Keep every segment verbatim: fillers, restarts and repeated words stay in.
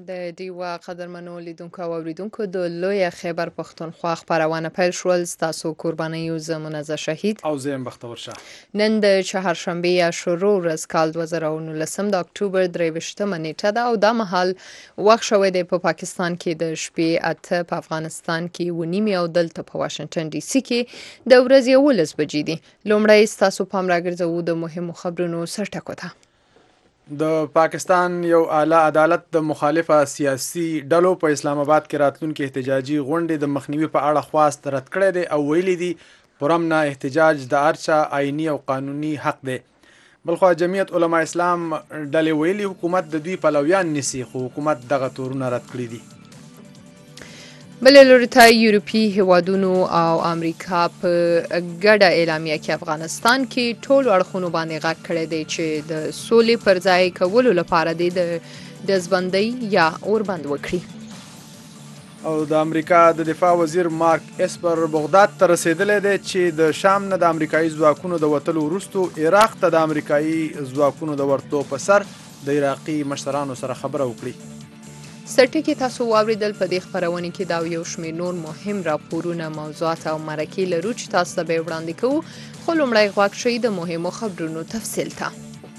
د دیوا قدرمنو لیدونکو او اوریدونکو د لوی خیبر پښتونخوا خبرونه پیل شول. تاسو قرباني یو زمونږه شهید او زم بختور شه. نن د چهارشنبه یا شروع ورځ کال دوه زره او نولس د اکتوبر درویشتمه نیټه ده او د مهال وخت شوی دی په پاکستان کې د شپې اته، په افغانستان کې و نیمه او دلته په واشنگټن ډي سي کې د ورځې یولس بجې دي. لومړی تاسو پام راګرځو د مهمو خبرونو سرټکو ته. د پاکستان یو اعلی عدالت د مخالفه سیاسي ډلو په اسلام آباد کې راتلونکي احتجاجي غونډې د مخنیوي په اړه خواست رد کړی دی او ویلي دي پرمنه احتجاج د ارچا آئینی او قانوني حق دی. بلخو جمعیت علما اسلام ډلې ویلي حکومت د دوی پلویان نیسي خو حکومت دغه تورونه رد کړی دي. بل لوري ته یورپی هیوادونو او امریکا په ګډه اعلامیه کې افغانستان کې ټول اړخونو باندې غږ کړی دی چې د سولې پر ځای کولو لپاره د دزبندۍ یا اوربند وکړي. او د امریکا د دفاع وزیر مارک اسپر بغداد ته رسیدلی دی چې د شام نه د امریکایي ځواکونو د وتلو وروستو عراق ته د امریکایي ځواکونو د ورتلو په سر د عراقي مشرانو سره خبره وکړي. سرټکی تاسو واوریدل په دې خبرونه کې دا یو شمېر نور مهم راپورونه، موضوعات او مرکې لرو چې تاسو ته به وړاندې کوو. خو لومړی غواړم چې د مهمو خبرونو تفصیل ته.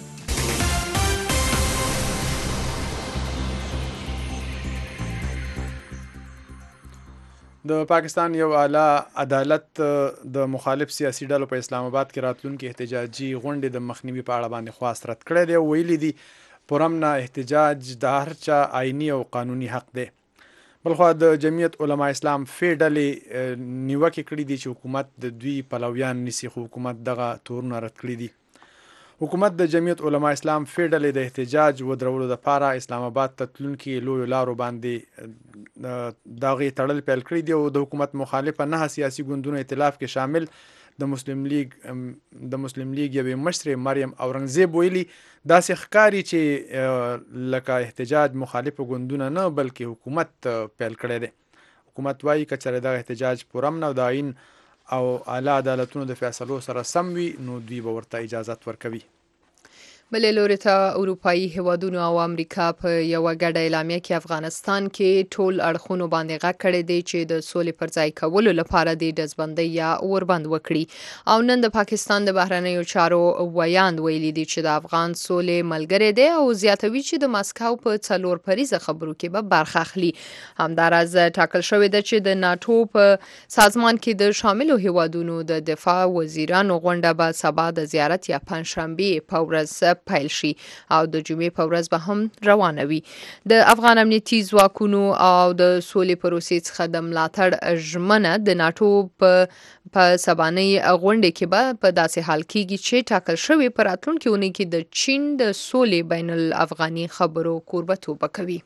د پاکستان یو اعلی عدالت د مخالف سیاسي ډلو په اسلام آباد کې راتلونکي احتجاجي غونډې د مخنیوي په اړه باندې خواست رد کړی دی او ویلي دي پرمنه احتجاج د هر چا آئینی او قانوني حق دی. بلخو د جمعیت علما اسلام فی ډلې نیوکه کړې دي چې حکومت د دوی پلویان نیسي خو حکومت دغه تورونه رد کړی دي. حکومت د جمعیت علما اسلام فی ډلې د احتجاج ودرولو لپاره اسلام آباد ته تلونکي لوی لارو باندې دغه تړل پیل کړی دی او د حکومت مخالفه نه سیاسي ګوندونو ائتلاف کې شامل د مسلم لیگ د مسلم لیگ یوې مشرې مریم اورنګزیب ویلي داسې ښکاري چې لکه احتجاج مخالف ګوندونه نه بلکې حکومت پیل کړی دی. حکومت وایي که چېرې دغه احتجاج پرامن او د آئین او اعلی عدالتونو د فیصلو سره سم وي نو دوی به ورته اجازت ورکوي. بل لوري ته اروپאי هیوادونو او امریکا په یو ګډه اعلامیه کې افغانستان کې ټول اړخونو باندې غږ کړی دی چې د سولې پر ځای کولو لپاره د دزبندۍ یا اوربند وکړي. او نن د پاکستان د بهرنیو چارو ویاند ویلي دی چې د افغان سولې ملګری دی او زیاتوي چې د ماسکو په څلور پریزه خبرو کې به برخه اخلي. همداراز ټاکل شوی دی چې د ناتو په سازمان کې د شاملو هیوادونو د دفاع وزیرانو غونډه به سبا د زیارت یا پنځشنبه په ورځ پیل شي او د جمعې په ورځ به هم روانه وي. د افغان امنیتي ځواکونو او د سولې پروسې څخه د ملاتړ ژمنه د ناتو په په سبانۍ غونډې کې به په داسې حال کېږي چې ټاکل شوی په راتلونکي اونۍ کې د چین د سولې بین الافغاني خبرو کوربتوب کوي.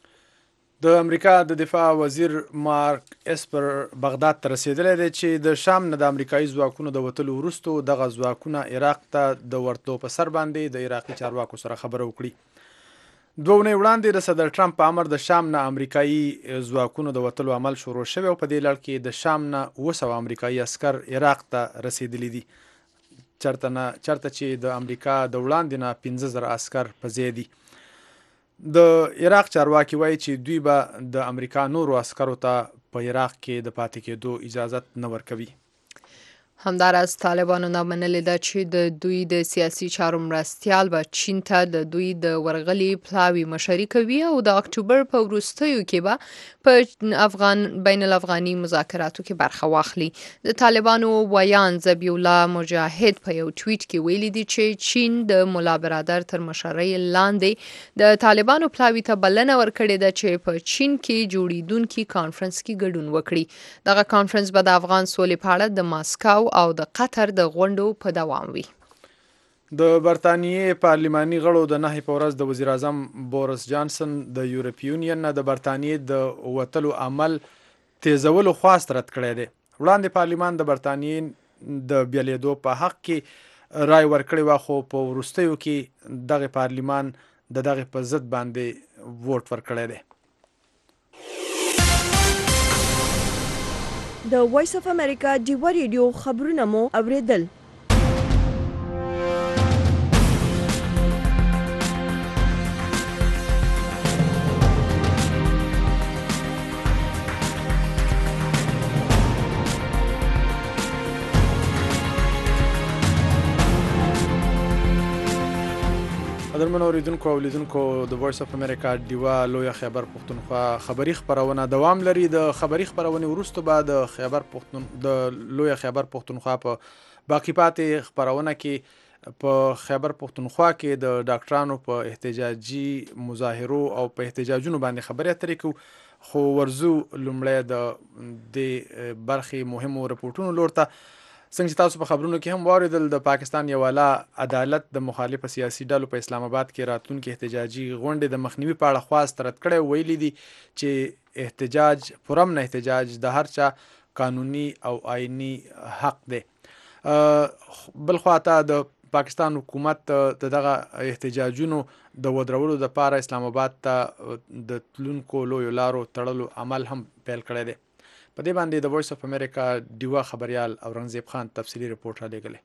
د امریکا د دفاع وزیر مارک اسپر بغداد ته رسیدلی دی چې د شام نه د امریکایي ځواکونو د وتلو وروستو دغه ځواکونه عراق ته د ورتلو په سر باندې د عراقي چارواکو سره خبره وکړي. دوه اونۍ وړاندې د صدر ټرمپ په امر د شام نه امریکایي ځواکونو د وتلو عمل شروع شوی او په دې لړ کې د شام نه اوه سوه امریکایي عسکر عراق ته رسیدلی دي چرته نه چرته چې د امریکا د وړاندې نه پنځه زره عسکر په ځای دي. د عراق چارواکي وایي چې دوی به د امریکا نورو عسکرو ته په عراق کې د پاتې کېدو اجازت نه ورکوي. همداراز طالبانو نامنلې ده چې د دوی د سیاسي چارو مرستیال به چین ته د دوی د ورغلي پلاوي مشري کوي او د اکتوبر په وروستیو کې به په افغان بین الافغاني مذاکراتو کې برخه واخلي. د طالبانو ویان ذبیح الله مجاهد په یو ټویټ کې ویلي دي چې چین د مولا برادر تر مشرۍ لاندې د طالبانو پلاوي ته بلنه ورکړې ده چې په چین کې جوړیدونکي کانفرنس کې ګډون وکړي. دغه کانفرنس به د افغان سولې په اړه د ماسکو او د قطر د غونډو په دوام وي. د برتانیې پارلماني غړو د نهي په ورځ د وزیر اعظم بوریس جانسن د یورپي یونین نه د برتانیې د وتلو عمل تیزولو خواست رد کړی دی. وړاندې پارلمان د برتانیې د بیلیدو په حق کې رای ورکړی و خو په وروستیو کې دغه پارلمان د دغه په ضد باندې ووټ ورکړی دی. د وایس اف امریکا ډیوا ریډیو خبرونه مو اوریدل. اوریدونکو او لیدونکو د وایس اف امریکا ډیوا لوی خیبر پښتونخوا خبری خبرونه دوام لري. د خبری خبرونه وروسته بعد د خیبر پښتون د لوی خیبر پښتونخوا په باقی پاتې خبرونه کې په خیبر پښتونخوا کې د ډاکټرانو په احتجاجي مظاهرو او په احتجاجونو باندې خبرې اترې کوو. خو ورزو لومړی د د برخي مهمو رپورټونو لورته. څنګه چې تاسو په خبرونو کې هم واوریدل، د پاکستان یو اعلی عدالت د مخالف سیاسي ډلو په اسلام آباد کې راتلونکي احتجاجي غونډې د مخنیوي په اړه خواست رد کړی. ویلي دي چې احتجاج پرامن احتجاج د هر چا قانوني او آئینی حق دی. بل خواته د پاکستان حکومت د دغه احتجاجونو د ودرولو لپاره اسلام آباد ته د تلونکو لویو لارو تړلو عمل هم پیل کړی دی. په دې باندې د وایس اف امریکا ډیوا خبريال اورنګزیب خان تفصیلی رپورټ را لېږلی.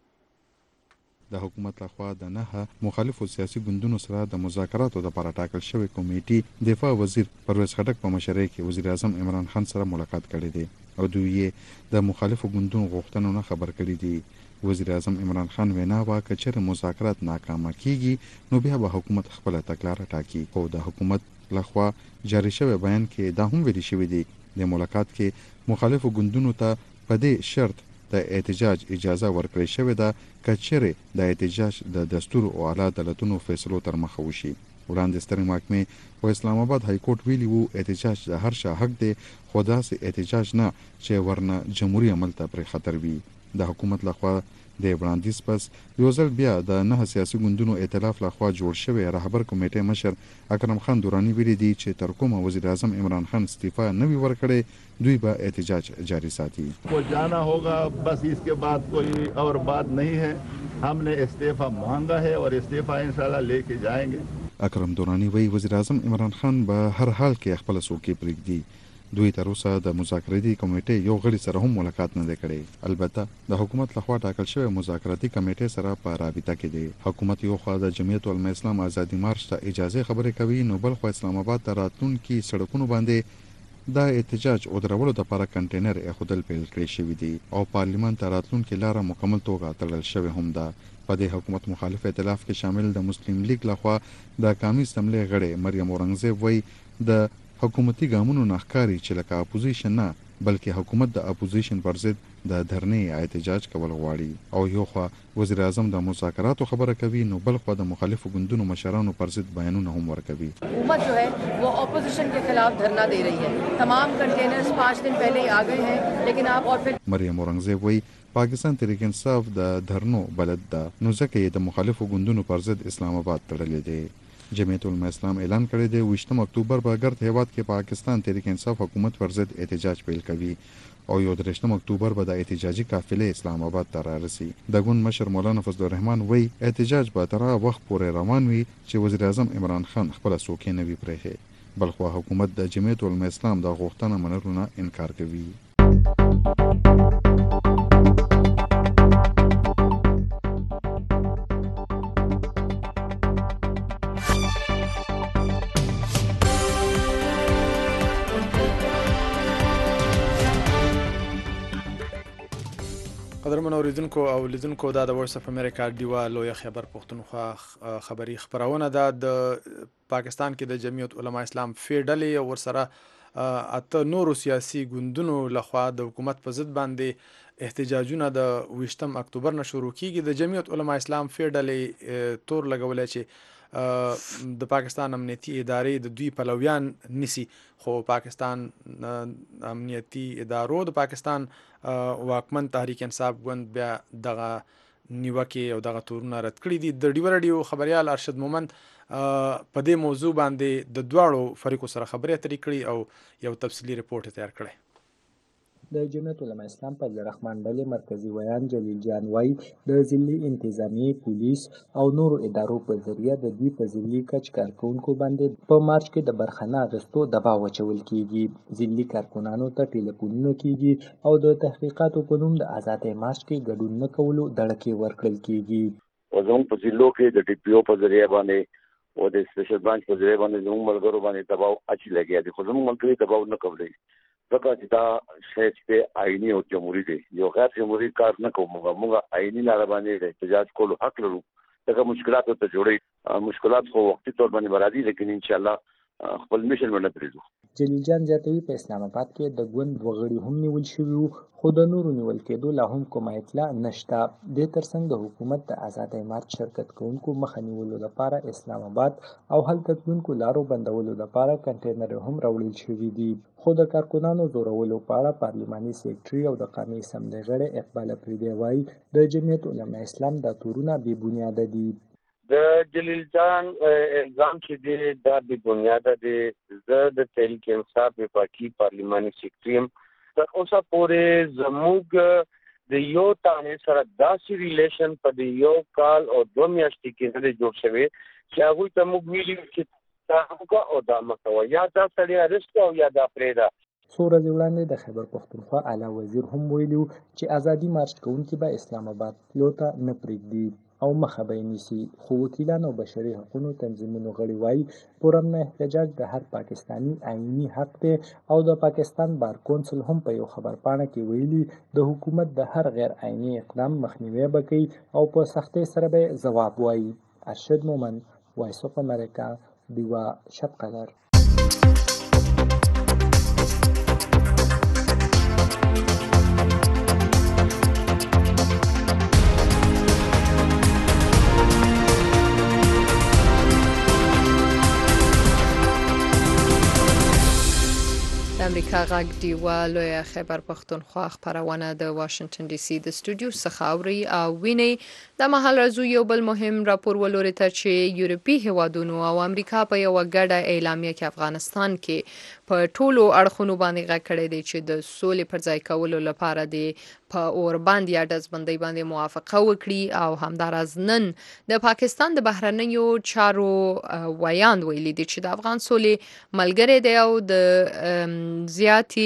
د حکومت لخوا د نه مخالفو سیاسي ګوندونو سره د مذاکراتو لپاره ټاکل شوی کمیټې دفاع وزیر پرویز خټک په مشرۍ کې وزیر اعظم عمران خان سره ملاقات کړی دی او دوی یې د مخالفو ګوندونو غوښتنو نه خبر کړي دي. وزیر اعظم عمران خان وینا وا کچر مذاکرات ناکامه کیږي نو بیا به حکومت خپل تګلاره ټاکي. خو د حکومت لخوا جاری شوی بیان کې دا هم ویل شوی دی د ملاقات کې مخالفو ګوندونو ته په دې شرط د احتجاج اجازه ورکړی شوې ده کچره د احتجاج د دستور او اعلی عدالتونو فیصلو تر مخه وشي. وړاندې سترې محکمې په اسلام آباد های کورټ ویلي وو احتجاج د هر چا حق دی، خو داسې احتجاج نه چې ورنه جمهوریت عمل ته پرې خطر وي. د حکومت لخوا د وړاندیز پس یو ځل بیا د نه سیاسي ګوندونو ائتلاف لخوا جوړ شوی رهبر کمیټې مشر اکرم خان دورانی ویلي دی چې تر کومه وزیر اعظم عمران خان استعفا نه وي ورکړی دوی به احتجاج جاری ساتي. کو جانا ہوگا بس اس کے بعد کوئی اور بات نہیں ہے. ہم نے استعفا مانگا ہے اور استعفا انشاءاللہ لے کے جائیں گے. اکرم دورانی وی وزیر اعظم عمران خان به هر حال کې خپل څوکۍ پرېږدي. دوی تر اوسه د مذاکراتي کمیټې یو غړي سره هم ملاقات نه کړي. البته د حکومت لخوا ټاکل شوی مذاکراتي کمیټې سره په رابطه کې دی. حکومت یو خوا د جمعیت العلماء اسلام ازادي مارش ته اجازه خبرې کوي، نو بل خو اسلام آباد ته راتلونکي سړکونو باندې د احتجاج او درولو لپاره کنټینر ایښودل پیل کړی شوی دی او پارلیمان ته راتلونکي لاره مکمل توګه تړل شوی هم ده. په دې حکومت مخالف ائتلاف کې شامل د مسلم لیگ لخوا د قومي اسمبلی غړي مریم اورنګزیب وایي د حکومتي ګامونو ناخکاری چې لکه اپوزیشن نه بلکې حکومت د اپوزیشن پر ضد د دھرنې احتجاج کول غواړي. او یو خوا وزیر اعظم د مذاکراتو خبره کوي، نو بل خوا د مخالفو ګوندونو مشرانو پر ضد بیانونه هم ورکوي. حکومت جو ہے وہ اپوزیشن کے خلاف دھرنا دے رہی ہے. تمام کنٹینرز پانچ دن پہلے ہی آ گئے ہیں، لیکن آپ اور پھر مریم اورنګزیب وایي پاکستان تحریک انصاف د دھرنو بلد ده، نو ځکه یې د مخالفو ګوندونو پر ضد اسلام آباد تړلی دی. جمعیت العلماء اسلام اعلان کړی دی ویشتم اکتوبر به ګرد هیواد کې پاکستان تحریک انصاف حکومت پر ضد احتجاج پیل کوي او یو درېشتم اکتوبر به د احتجاجي قافلې اسلام آباد ته رارسي. د ګوند مشر مولانا فضل الرحمن وایي احتجاج به تر هغه وخت پورې روان وي چې وزیر اعظم عمران خان خپله څوکۍ نه وي پرېښې. بل خو حکومت د جمعیت العلماء اسلام د غوښتنه منلو نه انکار کوي. قدرمن اوریدونکو او لیدونکو دا د وایس اف امریکا ډیوا لوی خیبر پښتونخوا خبری خبرونه ده. د پاکستان کې د جمعیت علماء اسلام فیډلې او ورسره اته نورو سیاسي ګوندونو لخوا د حکومت په ضد باندې احتجاجونه د ویشتم اکتوبر نه شروع کیږي. د جمعیت علماء اسلام فیډلې تور لګولای چې د پاکستان امنیتي ادارې د دوی پلویان نسی، خو پاکستان امنیتي ادارو د پاکستان واکمن تحریک انصاف ګوند بیا دغه نیوکې او دغه تورونه رد کړي دي. د ډیو رادیو خبريال ارشد مومند په دې موضوع باندې د دواړو فریقو سره خبرې اترې کړي او یو تفصیلي رپورټ تیار کړی. د جمعیت علماء اسلام په رحمان ډلې مرکزی ویان جلیل جان وایي د ضلعي انتظامی پولیس او نورو ادارو په ذریعه د دوی په ضلعي کچ کارکونکو باندې په مارچ کې د برخه اخیستو دباو اچول کیږي. ضلعي کارکونانو ته ټلیفونونه کیږي او د تحقیقاتو په نوم د آزادۍ مارچ کې ګډون نه کولو دړکې ورکړل کیږي. زموږ په ضلعو کې د ټي پی او په ذریعه باندې او د سپیشل برانچ په ذریعه باندې زموږ ملګرو باندې دباو اچي لګیا دي، خو زموږ ملګري دباو نه کوي ځکه چې دا شی چې آئینی او جمهوري دی. یو غیر جمهوري کار نه کوو، موږ موږ آئینی لاره باندې احتجاج کولو حق لرو، ځکه مشکلات ته جوړي مشکلات خو وختي تور باندې برادي لیکن ان شاء الله خپل میشن باندې پریږدو. جلیل جان زیاتوي په اسلام آباد کې د ګوند وغړي هم نیول شوي وو، خو د نورو نیول کېدو لا هم کومه اطلاع نشته. دې ترڅنګ د حکومت د آزادۍ مارچ شرکت کوونکو مخه نیولو لپاره اسلام آباد او هلته تلونکو لارو بندولو لپاره کنټینر هم راوړل شوي دي. خو د کارکونانو زورولو په اړه پارلماني سیکرټري او د قومي اسمبلۍ غړی اقبال افریدی وایي د جمعیت علما اسلام دا تورونه بې بنیاده دي. د جلیل جان الزام چې دی دا بې بنیاده دی. زه د تحریک انصاف وفاقي پارلماني سیکرټري یم. تر اوسه پورې زموږ د یو تانې سره داسې ریلیشن په د یو کال او دوه میاشتې کې نه دی جوړ شوی چې هغوی ته موږ ویلي چې دا وکړه او دا مه کوه، یا دا سړی ارست او یا دا پرېږده. څو ورځې وړاندې د خیبر پښتونخوا اعلی وزیر هم ویلي چې ازادي مارچ کوونکي به اسلام آباد تلو ته نه پرېږدي او مخه به یې نیسي. خو وکیلان او بشري حقوقو تنظیمونو غړي وایي پرامن احتجاج د هر پاکستاني آئینی حق دی او د پاکستان بار کونسل هم په یو خبرپاڼه کې ویلي د حکومت د هر غیر آئینی اقدام مخنیوی به کوي او په سختۍ سره به ځواب وایي. ارشد مومن، وایس اف امریکا، دیوا شب قدر. امریکا غږ دیوا لویه خیبر پښتونخوا خپرونه د واشنگټن ډي سي د سټوډیو څخه اوري او ویني د مهال راځو یو بل مهم راپور ولوري ته چې یورپی هیوادونو او امریکا په یو غړډه اعلامیه کې افغانستان کې په ټولو اړخونو باندې غږ کړی دی چې د سولې پر ځای کولو لپاره دی په اوربند یا دزبندۍ باندې موافقه وکړي او همداراز نن د پاکستان د بهرنیو چارو ویاند ویلي دی چې د افغان سولې ملګری دی او د زیاتی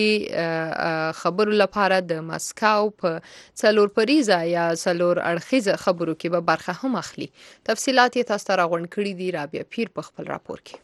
خبرو لپاره د مسکو په څلور پریزه یا څلور اړخیزه خبرو کې به برخه هم اخلي. تفصیلات یې تاسو ته راغونډ کړي دي رابعه پیر په خپل راپور کې.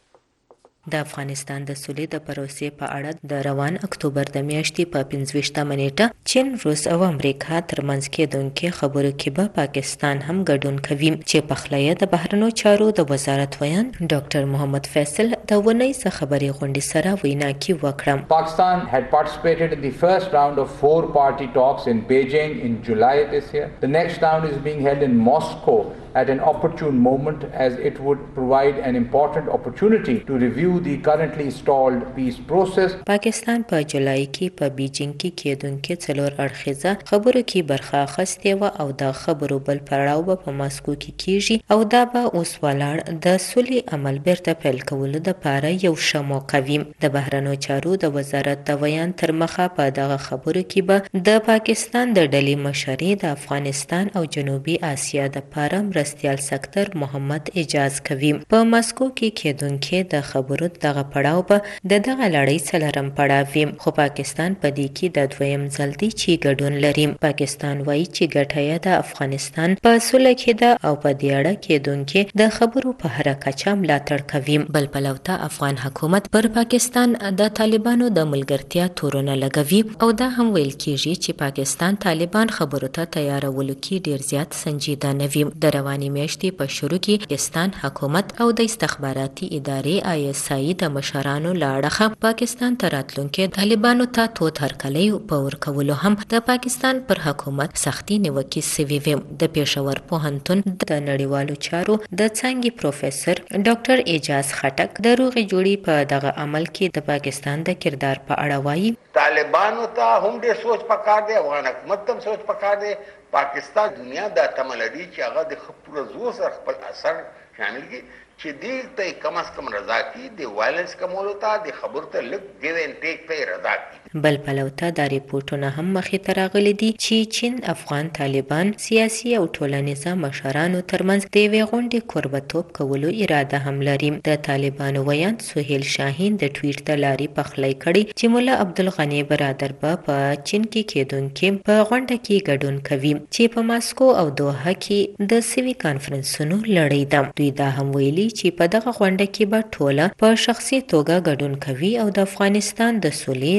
د افغانستان د سولې د پروسې په اړه د روان اکتوبر د میاشتې په پنځه ویشتمه نیټه چین، روس او امریکا ترمنځ کېدونکې خبرو کې به پاکستان هم ګډون کوي چې پخلیه د بهرنیو چارو د وزارت ویان ډاکټر محمد فیصل د ونې څخه خبري غونډې سره وینا کې وکړه. Pakistan had participated in the first round of four party talks in Beijing in July this year. The next round is being held in Moscow at an opportune moment as it would provide an important opportunity to review the currently stalled peace process. پاکستان په جولای کې په بیجینګ کې کېدونکې څلور اړخیزه خبرو کې برخه اخیستې وه او دا خبرو بل پړاو به په ماسکو کې کیږي او دا به اوس ولاړ د سولې عمل بیرته پیل کولو دپاره یو ښه موقع وي. د بهرنیو چارو د وزارت د ویان تر مخه په دغه خبرو کې به د پاکستان د ډلې مشري د افغانستان او جنوبي اسیا دپاره مرستیال سکتر محمد اجاز کوي. په ماسکو کې کېدونکې د خبرو دغه پړاو به د دغه لړۍ څلورم پړاو وي، خو پاکستان په دې کې د دویم ځل دی چې ګډون لري. پاکستان وایي چې ګټه یې د افغانستان په سوله کې ده او په دې اړه کېدونکې د خبرو په هره کچه ملاتړ کوي. بل پلو ته افغان حکومت پر پاکستان د طالبانو د ملګرتیا تورونه لګوي او دا هم ویل کېږي چې پاکستان طالبان خبرو ته تیارولو کې ډیر زیات سنجیده نه وي. د روانې میاشتې په شروع کې پاکستان حکومت او د استخباراتي ادارې آی اس آی د مشرانو له اړخه پاکستان ته راتلونکې طالبانو ته تود هرکلی په ورکولو هم د پاکستان پر حکومت سختي نیوکې سوي وي. د پېښور پوهنتون د نړیوالو چارو د څانګې پروفیسر ډاکټر اجاز خټک د روغې جوړې په دغه عمل کې د پاکستان د کردار په اړه وایي. طالبانو ته هم ډېر سوچ پکار دی، افغان حکومت ته هم سوچ پکار دی. پاکستان دنیا دا تمه لري چې هغه د خپل زور سره خپل اثر شامل کړي چې دې ته کم از کم رضا کړي، د وایلنس کمولو ته د خبرو ته لږ ګیو اینډ ټیک ته رضا کړي. بل پلو ته دا ریپورټونه هم مخې ته راغلي دي چې چین افغان طالبان سیاسي او ټولنیزه مشرانو ترمنځ د یوې غونډې کوربتوب کولو اراده هم لري. د طالبانو ویان سهیل شاهین د ټویټ ته لارې پخلی کړي چې مولا عبدالغني برادر به په چین کې کېدونکې په غونډه کې ګډون کوي چې په ماسکو او دوحه کې د سوي کانفرنسونو لړۍ ده. دوی دا هم ویلي چې په دغه غونډه کې به ټوله په شخصي توګه ګډون کوي او د افغانستان د سولې د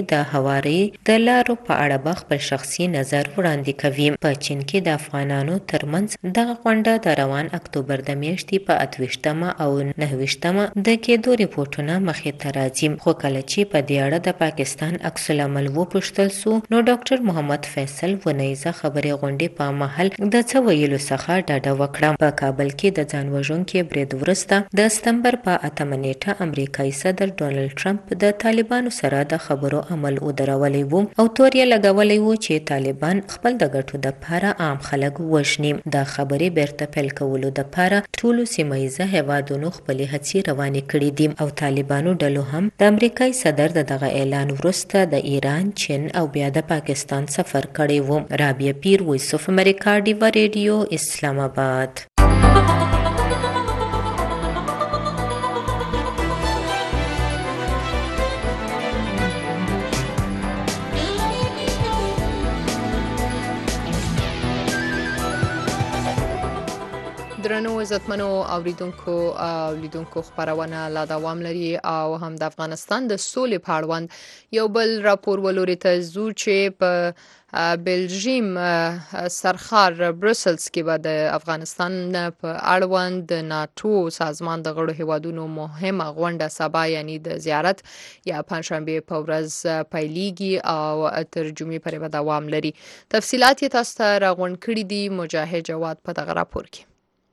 هواري د لارو په اړه به خپل شخصي نظر وړاندې کوي. په چین کې د افغانانو ترمنځ دغه غونډه د روان اکتوبر د میاشتې په اتویشتمه او نهویشتمه د کېدو ریپورټونه مخې ته راځي. خو کله چې په دې اړه د پاکستان عکس العمل وپوښتل سو نو ډاکټر محمد فیصل ونیزه خبرې غونډې په مهال د څه ویلو څخه ډاډه وکړه. په کابل کې د ځان وژونکي برید وروسته د سپتمبر په اتمه نیټه امریکایي صدر ډونالډ ټرمپ د طالبانو سره د خبرو عمل ودرولی وو او تور یې لګولی وو چې طالبان خپل د ګټو دپاره عام خلک وژني. د خبرې بیرته پیل کولو دپاره ټولو سیمه هیوادونو خپلې هڅې روانې کړي دي او طالبانو ډلو هم د امریکایي صدر د دغه اعلان وروسته د ایران، چین او بیا د پاکستان سفر کړی وو. رابعه پیر، وایس اف امریکا، ډیوا ریډیو، اسلام آباد. درنو عزتمنو اوریدونکو او لیدونکو خبرونه لا دوام لري او هم د افغانستان د سولې په اړوند یو بل راپور ولوري ته زو چې په بلجیم سرخار بروسلز کې به د افغانستان په اړوند د ناتو سازمان د غړو هیوادونو مهمه غونډه سبا یعنی د زیارت یا پنځشنبه په ورځ پیلېږي او تر جمعې پورې به دوام لري. تفصیلات یې تاسو ته راغونډ کړي دي مجاهد جواد په دغه راپور کې.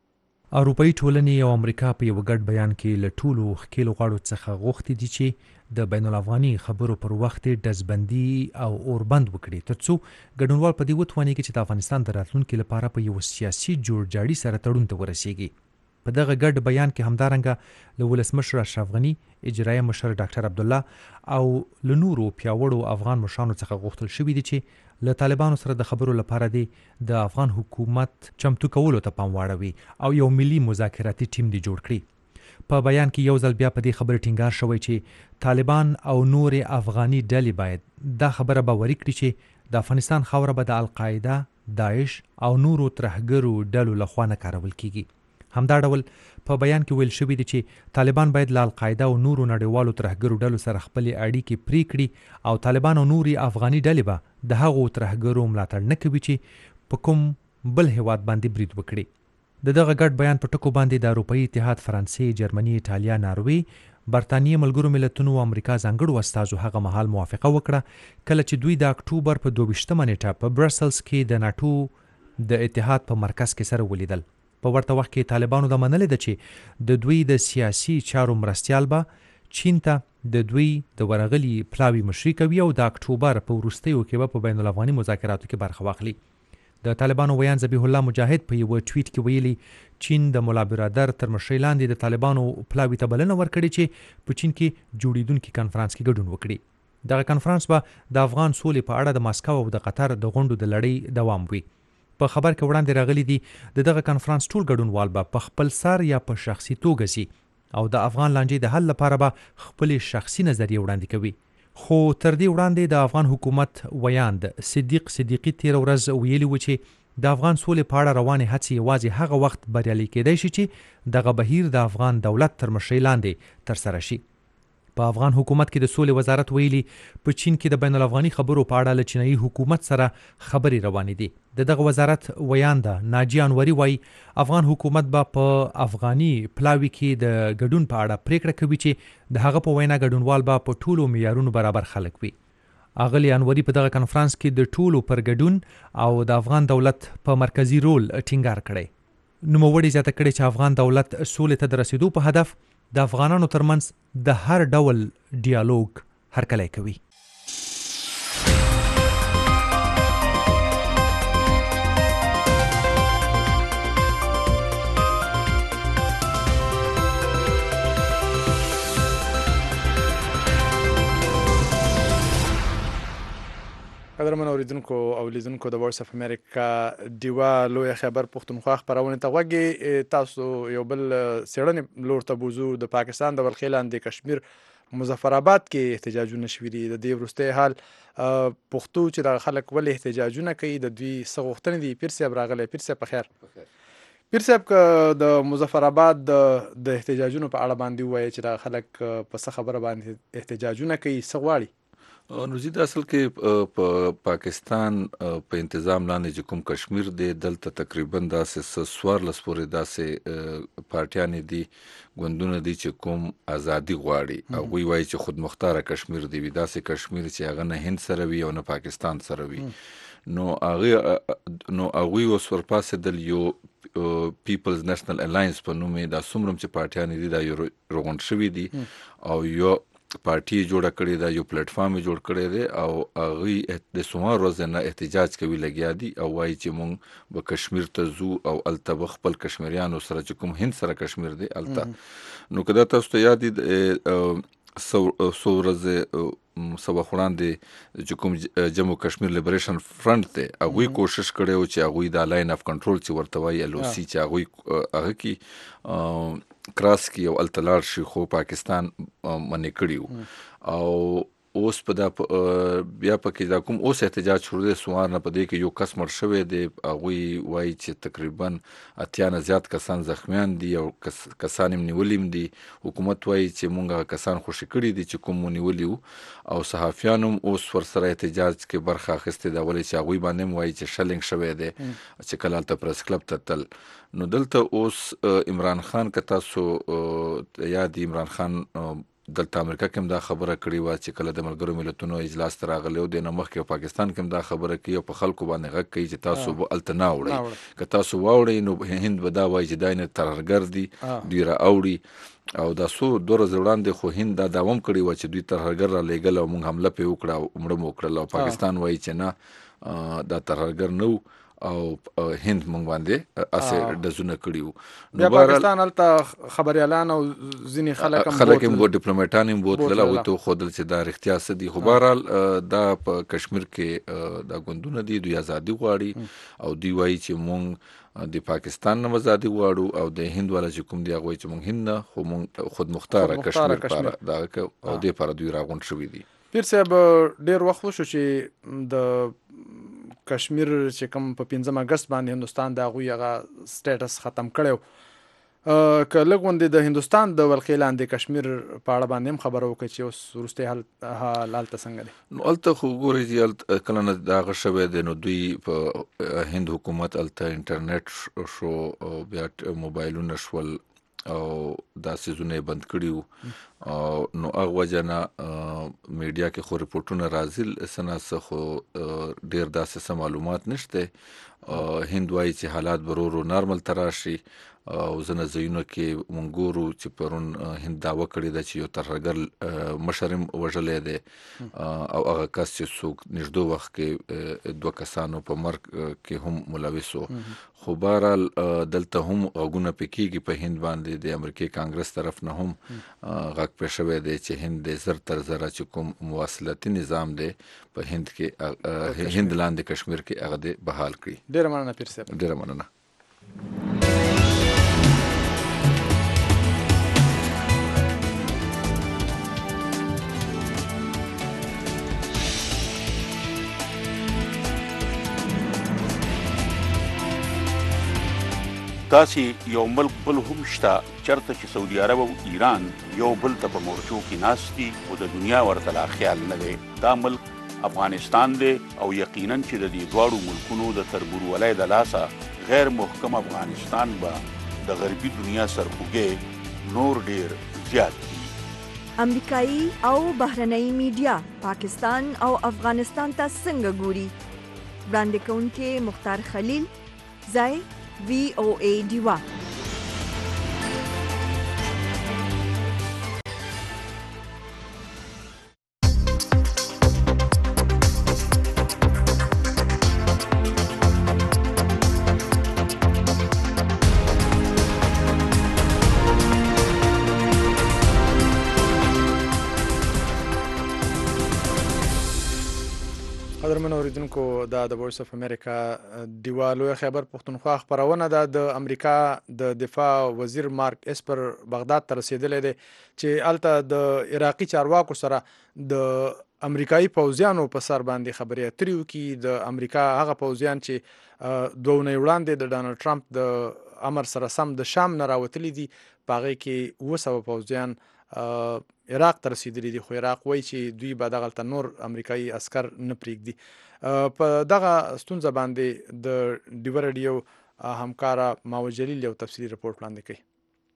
اروپایي ټولنې او امریکا په یو ګډ بیان کې له ټولو ښکېلو غاړو څخه غوښتي دي چې د بین الافغاني خبرو پر وخت ډزبندي او اوربند وکړي ترڅو ګډونوال په دې وتوانیږي چې د افغانستان د راتلونکي لپاره په یو سیاسي جوړجاړي سره تړون ته ورسیږي. په دغه ګډ بیان کې همدارنګه له ولسمشر اشرف غني، اجرایه مشر ډاکټر عبدالله او له نورو پیاوړو افغان مشرانو څخه غوښتل شوي دي چې له طالبانو سره د خبرو لپاره دی د افغان حکومت چمتو کولو ته پام واړوي او یو ملي مذاکراتي ټیم دی جوړ کړي. په بیان کې یو ځل بیا په دې خبره ټینګار شوی چې طالبان او نورې افغاني ډلې باید دا خبره باوري کړي چې د افغانستان خاوره به د القاعده، داعش او نورو ترهګرو ډلو لخوا نه کارول کیږي. همدا ډول په بیان کې ویل شوی دی چې طالبان باید له القاعده او نورو نړیوالو ترهګرو ډلو سره خپلې اړیکې پرې کړي او طالبان او نورې افغاني ډلې به د هغو ترهګرو ملاتړ نه کوي چې په کوم بل هیواد باندې برید وکړي. د دغه ګډ بیان په ټکو باندې د اروپایي اتحاد، فرانسې، جرمني، ایټالیا، ناروې، برطانیې، ملګرو ملتونو او امریکا ځانګړو استازو هغه مهال موافقه وکړه کله چې دوی د اکتوبر په دوه ویشتمه نیټه په برسلز کې د ناټو د اتحاد په مرکز کې سره ولیدل. په ورته وخت کې طالبانو دا منلې ده چې د دوی د سیاسي چارو مرستیال به چین ته د دوی د ورغلي پلاوي مشري کوي او د اکتوبر په وروستیو کې به په بین الافغاني مذاکراتو کې برخه واخلي. د طالبانو ویان ذبیح الله مجاهد په یو ټویټ کې ویلي چین د مولا برادر تر مشرۍ لاندې د طالبانو پلاوي ته بلنه ورکړې چې په چین کې جوړیدونکي کنفرانس کې ګډون وکړي. دغه کنفرانس به د افغان سولې په اړه د ماسکو او د قطر د غونډو د لړۍ دوام وي. په خبر کې وړاندې راغلي دي د دغه کنفرانس ټول ګډونوال به په خپل سر یا په شخصي توګه سي او د افغان لانجې د حل لپاره به خپلې شخصي نظریې وړاندې کوي. خو تر دې وړاندې د افغان حکومت ویاند صدیق صدیقي تیر ورځ ویلي و چې د افغان سولې په اړه روانې هڅې یوازې هغه وخت بریالي کېدای شي چې دغه بهیر د افغان دولت تر مشرۍ لاندې ترسره شي. په افغان حکومت کې د سولې وزارت ویلي په چین کې د بین الافغاني خبرو په اړه له چینایي حکومت سره خبرې روانې دي. د دغه وزارت ویانده ناجی انوري وایي افغان حکومت به په افغاني پلاوي کې د ګډون په اړه پریکړه کوي چې د هغه په وینا ګډونوال به په ټولو معیارونو برابر خلک وي. اغلی انوري په دغه کنفرانس کې د ټولو پر ګډون او د افغان دولت په مرکزی رول ټینګار کړی. نوموړي زیاته کړې چې افغان دولت سولې ته د رسیدو په هدف د افغانانو ترمنځ د هر ډول ډیالوګ هرکلی کوي. قدرمن اوریدونکو او لیدونکو د وایس اف امریکا ډیوا لوی خبر پښتونخوا خبرونه ته غوږی تاسو یو بل سیړنې لور ته بوزو. د پاکستان د بلخ لاندې کشمیر مظفر آباد کې احتجاجونه شوي دي. د دې وروستی حال پښتو چې د خلک ولې احتجاجونه کوي د دوی څه غوښتنې دي. پیر صاحب راغلی. پیر صاحب په خیر. پیر صاحب که د مظفر آباد د احتجاجونو په اړه باندې ووایي چې د خلک په څه خبره باندې احتجاجونه کوي، څه غواړي؟ نو زه د اصل کې په پاکستان په انتظام لاندې چې کوم کشمیر دی دلته تقریبا داسې څوارلس پورې داسې پارټیانې دي ګوندونه دي چې کوم ازادي غواړي هغوی وایي چې خود مختاره کشمیر دی وي داسې کشمیر چې هغه نه هند سره وي او نه پاکستان سره وي نو هغه نو هغوی اوس ورپاسېدل یو پیپلز نېشنل الاینس په نوم یې دا څومره چې پارټیانې دي دا یو رغونډ شوي دي او یو پارټي جوړه کړې ده یو پلیټ فارم یې جوړ کړی دی او هغوی د څومره ورځې نه احتجاج کوي لګیا دي او وایي چې مونږ به کشمیر ته ځو او هلته به خپل کشمیریانو سره چې کوم هند سره کشمیر دی هلته نو که دا تاسو ته یاد دي څو ورځې څه وخت وړاندې چې کوم جمو کشمیر لیبریشن فرنټ دی هغوی کوشش کړی و چې هغوی دا لاین اف کنټرول چې ورته وایي ایل او سی چې هغوی هغه کې کراس کی او التلار شي خو پاکستان منې کړی او اوس په دا بیا پکې دا کوم اوس احتجاج شروع دی سوار نه په دې کې یو کس مړ شوی دی هغوی وایي چې تقریبا اتیا نه زیات کسان زخمیان دي او کسان یې نیولي هم دي حکومت وایي چې مونږ هغه کسان خوشي کړي دي چې کوم مو نیولي وو او صحافیان هم اوس ورسره احتجاج کې برخه اخیستې ده ولې چې هغوی باندې هم وایي چې شلینګ شوی دی چې کله هلته پریس کلب ته تل نو دلته اوس عمران خان که تاسو یاد عمران خان دلته امریکا کې هم دا خبره کړې وه چې کله د ملګرو ملتونو اجلاس ته راغلی و دې نه مخکې پاکستان کې هم دا خبره کوي او په خلکو باندې غږ کوي چې تاسو به هلته نه اوړئ که تاسو واوړئ نو هند به دا وایي چې دا نه ترهګر دي دوی را اوړي او دا څو دوه ورځې وړاندې خو هند دا دعوه هم کړې وه چې دوی ترهګر را لېږل او موږ حمله پرې وکړه او مړه مو وکړل او پاکستان وایي چې نه دا ترهګر نه او هند مونږ باندې اسې ډزونه کړي وو بیا پاکستان هلته خبریالان او ځینې خلک هم خلک هم ډیپلوماټان هم بوتلل هغوی ته وښودل چې دا رښتیا څه دي خو بهرحال دا په کشمیر کې دا ګوندونه دي دوی ازادي غواړي او دوی وایي چې مونږ د پاکستان نه ازادي غواړو او د هند والا چې کوم دی هغه وایي چې مونږ هند نه خو مونږ خود مختاره کشمیر لپاره دا او دې لپاره دوی راغونډ شوي دي پیر صاحب ډېر وخت وشو چې د کشمیر چې کوم په پنځم اګست باندې هندوستان د هغوی هغه سټیټس ختم کړی و که لږ غوندې د هندوستان د ولقې لاندې کشمیر په اړه باندې هم خبره وکړئ چې اوس وروستی حال هلته څنګه دی نو هلته خو ګورئ چې کله نه د هغه شوی دی نو دوی په هند حکومت هلته انټرنیټ شو بیا موبایلونه شول او دا سیزونه یې بند کړي وو او نو هغه وجه نه میډیا کې خو رپورټونه راځي څه نه څه خو ډېر داسې څه معلومات نشته هند وایي چې حالات به ورو ورو نارمل ته راشي او ځینې ځایونو کې مونږ ګورو چې پرون هند دعوه کړې ده چې یو ترهګر مشر هم وژلی دی او هغه کس چې څوک نږدې وخت کې دوه کسانو په مرګ کې هم ملوث و خو بهرحال دلته هم غږونه پې کېږي په هند باندې د امریکې کانګرس طرف نه هم غږ پې شوی دی چې هند د زر تر زره چې کوم مواصلاتي نظام دی په هند کې هند لاندې کشمیر کې هغه دی بحال کړي. ډېره مننه پیر صاحب. ډېره مننه. داسې یو ملک بل هم شته چېرته چې سعودي عرب او ایران یو بل ته په مورچو کې ناست دي او د دنیا ورته لا خیال نه دی. دا ملک افغانستان دی او یقینا چې د دې دواړو ملکونو د تربورولۍ د لاسه غیر محکم افغانستان به د غربي دنیا سرخوږی نور ډیر زیات دي. امریکایي او بهرنۍ میډیا پاکستان او افغانستان ته څنګه ګوري؟ وړاندې کوونکې مختار خلیل، ځای وی او ای ډیوا. قدرمنو اوریدونکو دا د وایس اف امریکا ډیوا لویه خیبر پښتونخوا خپرونه ده. د امریکا د دفاع وزیر مارک اسپر بغداد ته رسېدلی دی چې هلته د عراقي چارواکو سره د امریکایي پوځیانو په سر باندې خبرې اترې وکړي. د امریکا هغه پوځیان چې دوه اونۍ وړاندې د ډانلډ ټرمپ د امر سره سم د شام نه راوتلي دي په هغې کې اووه سوه پوځیان عراق ته رسیدلی دي، خو عراق وایي چې دوی به دغلته نور امریکایي عسکر نه پرېږدي. په دغه ستونزه باندې د ډیوه راډیو همکاره ماوه جلیل یو تفصیلي رپورټ وړاندې کوي.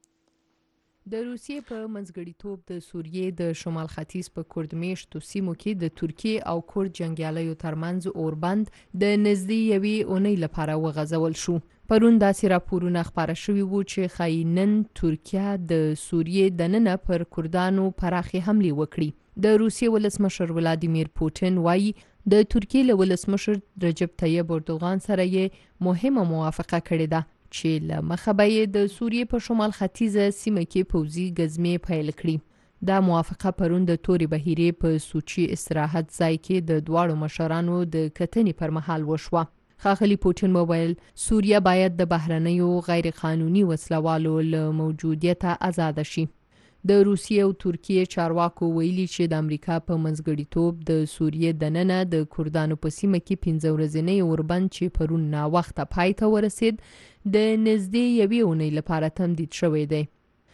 د روسیې په منځګړیتوب د سوریې د شمال ختیځ په کورد میشتو سیمو کې د ترکیې او کورد جنګیالیو ترمنځ اوربند د نږدې یوې اونۍ لپاره وغځول شو. پرون داسې راپورونه خپاره شوي وو چې ښایي نن ترکیه د سوریې دننه پر کردانو پراخې حملې وکړي. د روسیې ولسمشر ولادیمیر پوتین وایي د ترکیې له ولسمشر رجب طیب اردوغان سره یې مهمه موافقه کړې ده چې له مخه به یې د سوریې په شمال ختیځه سیمه کې پوځي ګزمې پیل کړي. دا موافقه پرون د تورې بهیرې په سوچي استراحت ځای کې د دواړو مشرانو د کتنې پر مهال وشوه. ښاغلي پوتین وویل سوریه باید د بهرنیو غیر قانوني وسلوالو له موجودیته آزاده شي. د روسیې او ترکیې چارواکو ویلي چې د امریکا په منځګړیتوب د سوریې دننه د کردانو په سیمه کې پنځه ورځنی اوربند چې پرون ناوخته پای ته ورسید د نږدې یوې اونۍ لپاره تمدید شوی دی.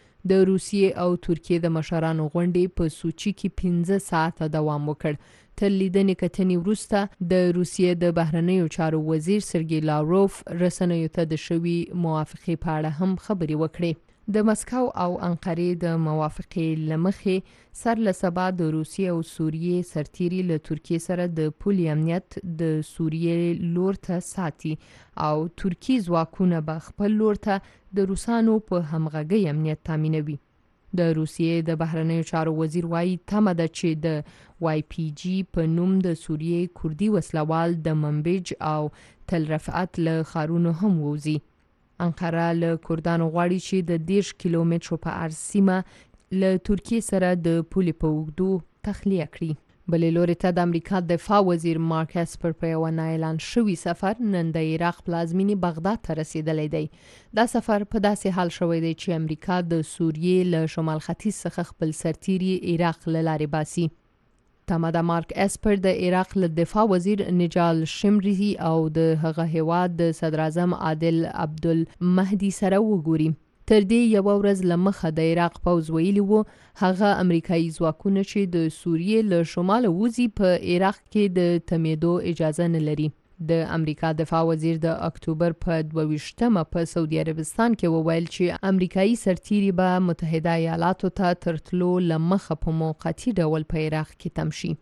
د روسیې او ترکیې د مشرانو غونډې په سوچي کې پنځه ساعته دوام وکړ. تر لیدنې کتنې وروسته د روسیې د بهرنیو چارو وزیر سرګی لاوروف رسنیو ته د شوي موافقې په اړه هم خبرې وکړې. د مسکو او انقرې د موافقې له مخې سر له سبا د روسیې او سوریې سرتیري له ترکیې سره د پولي امنیت د سوریې لور ته ساتي او ترکی ځواکونه به خپل لور ته د روسانو په همغږۍ امنیت تامینوي. د روسیې د بهرنیو چارو وزیر وایي تمه ده چې د واي پی جي په نوم د سوریې کوردي وسلوال د منبج او تل رفعت له ښارونو هم ووځي. انقره له کردانو غواړي چې د دېرش کیلومترو په عرض سیمه له ترکیې سره د پولې په اوږدو تخلیه کړي. بلې لورې ته د امریکا دفاع وزیر مارک اسپر په یوه نااعلان شوي سفر نن د عراق پلازمینې بغداد ته رسیدلی دی. دا سفر په داسې حال شوی دی چې امریکا د سوریې له شمال ختیځ څخه خپل سرتیري عراق له لارې باسي. تمه ده مارک اسپر د عراق له دفاع وزیر نجال شمری او د هغه هیواد د صدر اعظم عادل عبدالمهدي سره وګوري. تر دې یوه ورځ له مخه د عراق پوځ ویلي وو هغه امریکایي ځواکونه چې د سوریې له شماله وځي په عراق کې د تمیدو اجازه نه لري. د امریکا دفاع وزیر د اکتوبر په دوه ویشتمه په سعودي عربستان کې وویل چې امریکایي سرتیري به متحده ایالاتو ته تر تلو له مخه په موقتي ډول په عراق کې تم شي.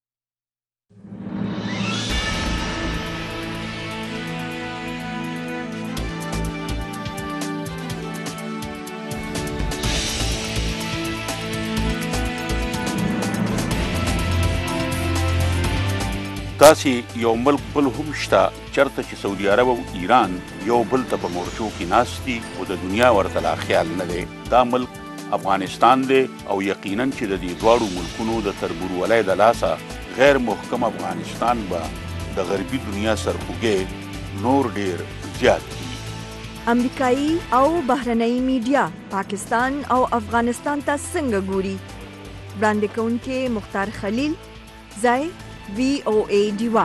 داسې یو ملک بل هم شته چرته چې سعودي عرب او ایران یو بل ته په مورچو کې ناست دي او د دنیا ورته لا خیال نه دی. دا ملک افغانستان دی او یقینا چې د دې دواړو ملکونو د تربورولۍ د لاسه غیر محکم افغانستان به د غربي دنیا سرخوږی نور ډیر زیات دي. امریکایي او بهرنۍ میډیا پاکستان او افغانستان ته څنګه ګوري؟ وړاندې کوونکې مختار خلیل، ځای وی او ای ډیوا.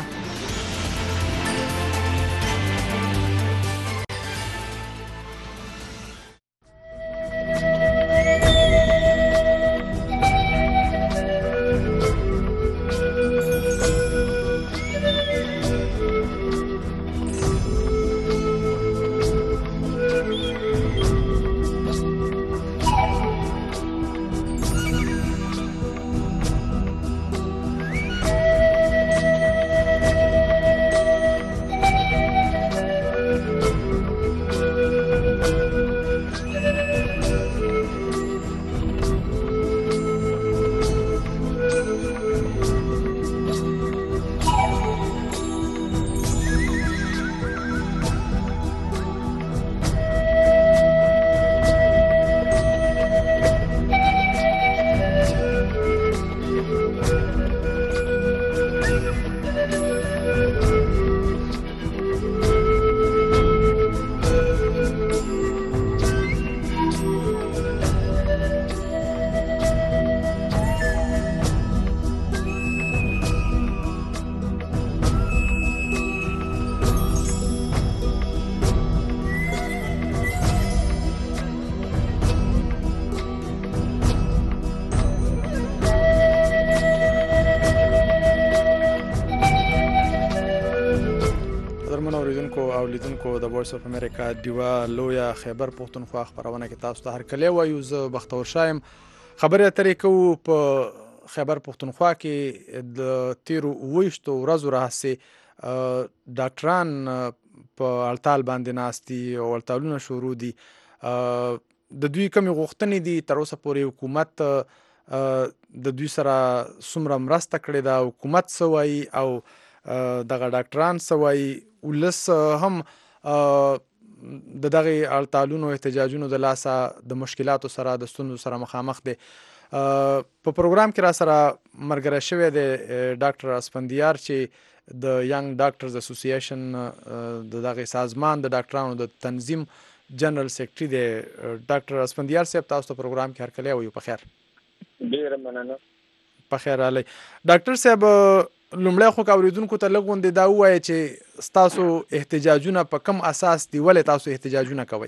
او لیدونکو د وایس اف امریکا دیوا لویا خیبر پښتونخوا خبرونه کې تاسو ته هر کله وایو. زه بختور شایم. خبرې اترې کوو په خیبر پښتونخوا کې د تیرو اوویشتو ورځو راهیسې ډاکټران په هړتال باندې ناست دي او هړتالونه شروع دي. د دوی کومې غوښتنې دي؟ تر اوسه پورې حکومت د دوی سره څومره مرسته کړې ده؟ حکومت څه وایي او دغه ډاکټران څه وایي؟ ولس هم د دغې هړتالونو احتجاجونو د لاسه د مشکلاتو سره د ستونزو سره مخامخ دی. په پروګرام کې را سره ملګری شوی دی ډاکټر اسفندیار چې د ینګ ډاکټرز اسوسییشن د دغې سازمان د ډاکټرانو د تنظیم جنرال سیکرټري دی. ډاکټر اسفندیار صاحب تاسو ته پروګرام کې هرکلی وایو. په خیر. ډېره مننه. په خیر راغلی. ډاکټر صاحب لومړی خو که اورېدونکو ته لږ غوندې دا ووایه چې ستاسو احتجاجونه په کوم اساس دي؟ ولې تاسو احتجاجونه کوئ؟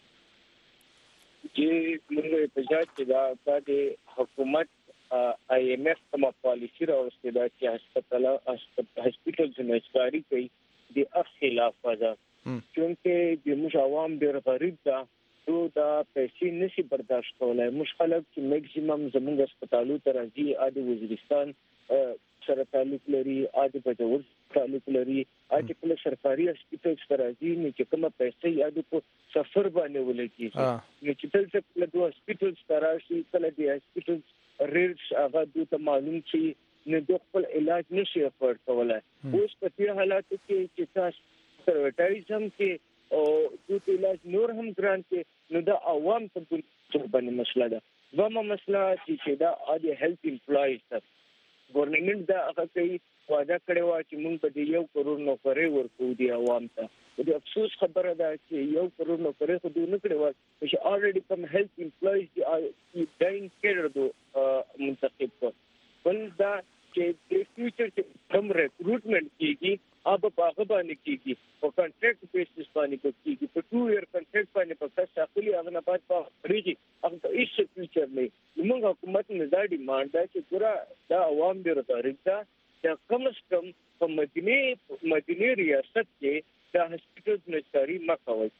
چې موږ احتجاج چې دا دا د حکومت آی ایم ایف کومه پالیسي راوستې ده چې هسپتال هسپتالونه اجباري کوي د هغې خلاف ده. چونکې زموږ عوام ډېر غریب ده، نو دا پیسې نشي برداشت کولی. موږ خلک چې میکزیمم زموږ هسپتالو ته راځي ا د وزیرستان سره تعلق لري، ا د بجور تعلق لري، ا چې کله سرکاري هسپتال سره راځي نو چې کومه پیسې یا د په سفر باندې ولګي نو چې دلته کله د هسپتال سره راشي کله د هسپتال ریټس هغه د معلوم شي نو د خپل علاج نشي افورد کولای. اوس په دې حالاتو کې چې تاسو پرایویټایزم کې او د علاج نور هم ګران کې نو د عوام ته باندې مسله ده. دومره مسله چې دا د هیلث امپلایز ده. ګورنمنت دا هغه کوي وعده کړې وه چې موږ به د یو کروڑ نوکرۍ ورکوو د عوام ته. د افسوس خبره ده چې یو کروڑ نوکرۍ خو دوی نه کړې وه چې الریډي کوم هیلث امپلایز دي ډاینګ کېډر دو منتخب کړ. بل دا چې د فیوچر چې کوم ریکروټمنټ کېږي هغه په هغه باندې کېږي په کانټریکټ بیسس باندې کېږي. په ټو ایئر کانټریکټ باندې په کس ټاکلي هغه نه بعد په خریږي هغه ته هېڅ فیوچر نه. موږ حکومت نه دا ډیمانډ ده چې پوره دا عوام ډېر غریب ده چې کم از کم په مدینې مدینې ریاست کې دا هسپتالز نشکاري مه کوئ.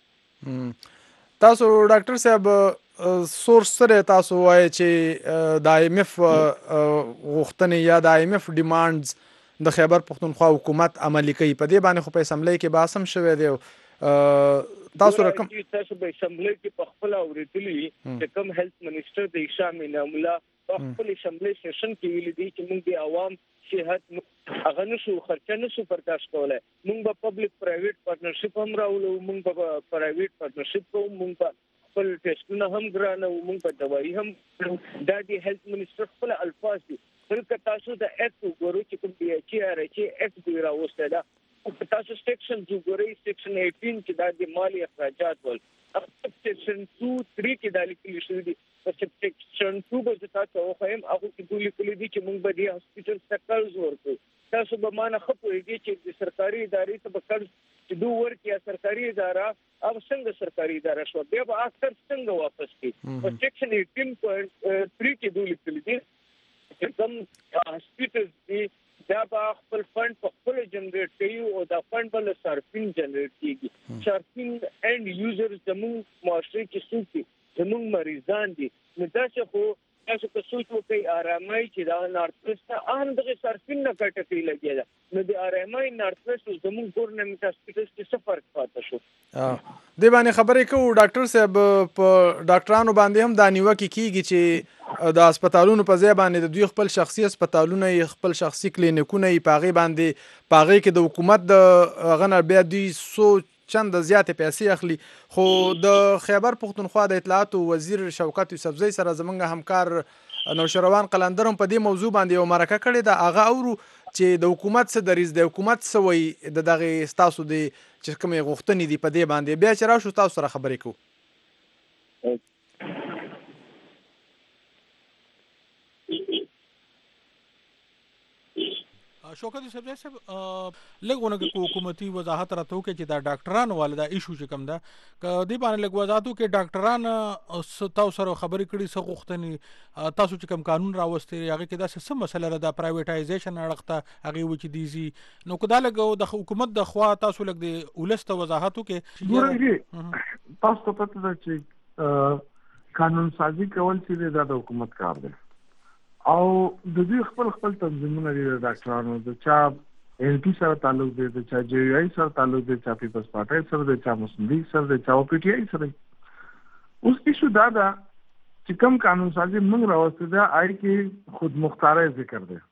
تاسو ډاکټر صاحب سورس سره تاسو وایي چې د آی ایم ایف غوښتنې یا د آی ایم ایف ډیمانډز د خیبر پښتونخوا حکومت عملي کوي. په دې باندې خو په اسمبلی کې بحث هم شوی دی. تاسو رقم تاسو په اسمبلی کې په خپل اورېدلي چې کوم هیلث منسٹر د هشام انعام الله په خپل اسمبلی سیشن کې ویلي دي چې موږ د عوام صحت هغه نشو خرچه نشو برداشت کولی. موږ به پبلک پرایویټ پارتنرشپ هم راولو، موږ به پرایویټ پارتنرشپ کوو، موږ به خپل ټیسټونه هم ګرانو، موږ به دوایي هم. دا د هیلث منسٹر خپل الفاظ دي. بلکې تاسو د ایکټ وګورئ چې کوم ډي ایچ آر ایچ ایکټ دوی راوستی ده. تاسو سیکشن وګورئ سیکشن اټین چې دا د مالي اخراجات ول سیکشن ټو تھری کې دا لیکل شوی دي. په سیکشن ټو به تاسو وخایم هغه کې دوی لیکلي دي چې موږ به د هسپتال ته قرض ورکړو. تاسو به مانه خپويږي چې د سرکاري ادارې ته به قرض چې دوی ورکړي یا سرکاري اداره او څنګه سرکاري اداره شو بیا به اکثر څنګه واپس کړي. په سیکشن ایټین پوینټ تھری کې دوی لیکلي دي چې کوم هسپتال دي دا به خپل فند په خپل جنریټ کوي او دا فند بل صارفین جنریټ کیږي. صارفین اینڈ یوزر زموږ معاشري کې څوک دي؟ زموږ مریضان دي. نو دا چې خو تاسو که سوچ وکړئ آرامۍ چې دا نارت ویسټ ته هم دغه صارفین نه ګټه کوي لګیا ده. نو د آرامۍ نارت ویسټ زموږ ګورنمنټ هاسپټلز کې څه فرق پاتې شو؟ دې باندې خبرې کوو. ډاکټر صاحب په ډاکټرانو باندې هم دا نیوکې کیږي چې د هسپتالونو په ځای باندې د دوی خپل شخصي هسپتالونه یې خپل شخصي کلینیکونه یې په هغې باندې په هغې کې د حکومت د هغه نه بیا دوی څو چنده زیاتې پیسې اخلي. خو د خیبر پښتونخوا د اطلاعاتو وزیر شوکت یوسفزۍ سره زموږ همکار نوشروان قلندر هم په دې موضوع باندې یو مرکه کړې ده. هغه اورو چې د حکومت څه دریځ دی، حکومت څه وایي د دغې ستاسو د چې کومې غوښتنې دي په دې باندې. بیا چې راشو تاسو سره خبرې کوو. شوکت صاحب صاحب لګونه کې حکومتي وضاحت راته وکړي چې دا ډاکټرانو والدا ایشو چې کوم ده ک دې باندې لګ وضاحت وکړي ډاکټران تاسو سره خبرې کړي څه غوښتنې تاسو چې کوم قانون راوستي هغه کې دا څه مسله ده پرایویټایزیشن اړخته هغه و چې دیزي نو کدا لګ د حکومت د خوا تاسو لګ د ولست وضاحت وکړي ګورئ تاسو ته پته ده چې قانون سازي کول چې د حکومت کار دی او د دې خپل خپل تنظیمونه دي د ډاکټرانو د چا ان پی سره تعلق دی د چا جی آی سره تعلق دی چا پیپلز پارټي سره د چا مسلم لیگ سره د چا او پی ټی آی سره اوس ایشو دا ده چې کوم قانون سازي موږ راوستي دا آی کې خود مختاره ذکر دی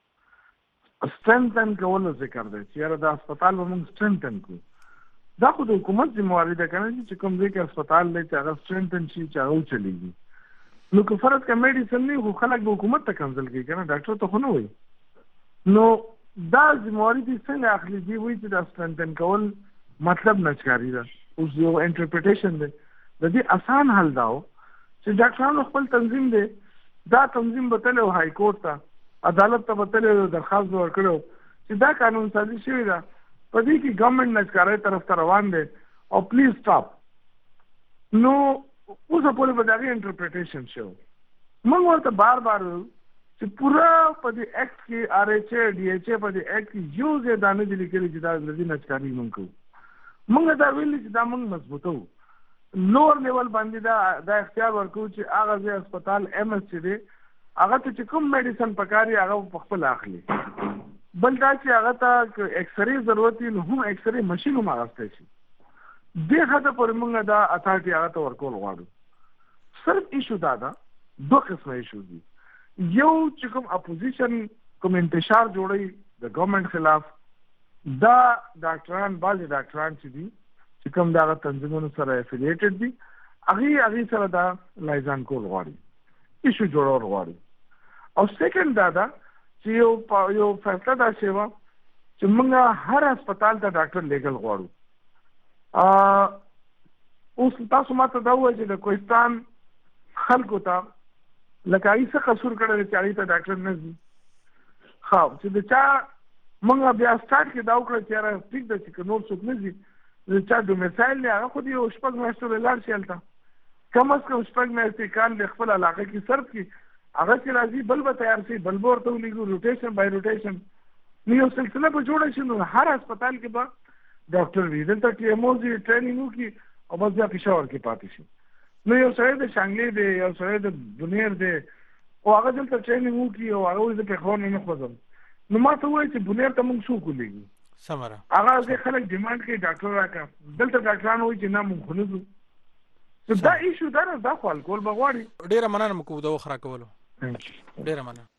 سترنتن کول ذکر دی چې دا هسپتال موږ سترنتن کو دا خو د حکومت ذمہواری ده کنه چې کوم ځای کې هسپتال دی چې هغه سترنتن شي چې هغه چلیږي نو که فرض کا میډیسن نه خو خلک به حکومت ته کنسل کوي کنه ډاکټر ته خو نه وي نو دا ذمہواری دي څنګه اخلي دی وایي چې دا سترنتن کول مطلب نشکاری ده اوس یو انټرپریټیشن دی د دې آسان حل داو چې ډاکټرانو خپل تنظیم دی دا تنظیم بتلو های کورټ ته عدالت ته بتلو درخواست ورکړو چې دا قانون سازي شوی دا په دې کې ګورنمنت نشکاري طرف ته روان دی او پلیز سټاپ نو اوس په لور بداغي انټرپریټیشن شو موږ ورته بار بار چې پورا په دې ایکټ کې آر ایچ اے ډي ایچ اے په دې ایکټ کې یو ځای دانه دي لیکلي چې دا د دې نشکاري موږ کوو موږ دا ویل چې دا موږ مضبوطو نور لیول باندې دا دا اختیار ورکو چې هغه ځای هسپتال ایم اس چې دی هغه ته چې کوم میډیسن پکاري هغه په خپل اخلي بل دا چې هغه ته ایکس ری ضرورت نو هم ایکس ری ماشين هم راځي شي دې خاطر پر موږ دا اتارټي هغه ته ورکول غواړو صرف ایشو دا دا دوه قسمه ایشو دي یو چې کوم اپوزیشن کوم انتشار جوړي د ګورنمنت خلاف دا ډاکټران بعض ډاکټران چې دي چې کوم دا تنظیمونو سره افیلیټډ دي هغه هغه سره دا لایزان کول غواړي ایشو جوړول غواړي او سیکنډ دا دا چې یو یو فیصله دا شوه چې موږ هر هسپتال ته ډاکټر لیګل غواړو اوس تاسو ماته دا وایي چې د کوهستان خلکو ته لکه ای څه قصور کړی چې اړې ته ډاکټر نه ځي خو چې د چا موږ بیا سټارټ کې دا وکړه چې یاره ټیک ده چې نور څوک نه ځي د چا ډومیسایل دی هغه خو دې یو شپږ میاشتو لاړ شي هلته کم از کم شپږ میاشتې کال د خپل علاقه کې صرف کړي هغه چې راځي بل به تیار شي بل به ورته ولیږو روټیشن بای روټیشن نو یو سلسله به جوړه شي نو هر هسپتال کې به ډاکټر وي دلته ټي ایم او زی ټریننګ وکړي او بس بیا پېښور کې پاتې شي نو یو سړی د شانګلې دی یو سړی د بونیر دی او هغه دلته ټریننګ وکړي او هغه وایي زه پېښور نه نه خوځم نو ما ته وایي چې بونیر ته موږ څوک ولیږو سمره هغه ځای خلک ډیمانډ کوي ډاکټر راکړه دلته ډاکټران وایي چې نه موږ خو نه ځو دا ایشو دا دا خو الکول به غواړي ډېره مننه مو کوو د وخت راکولو ډېره مننه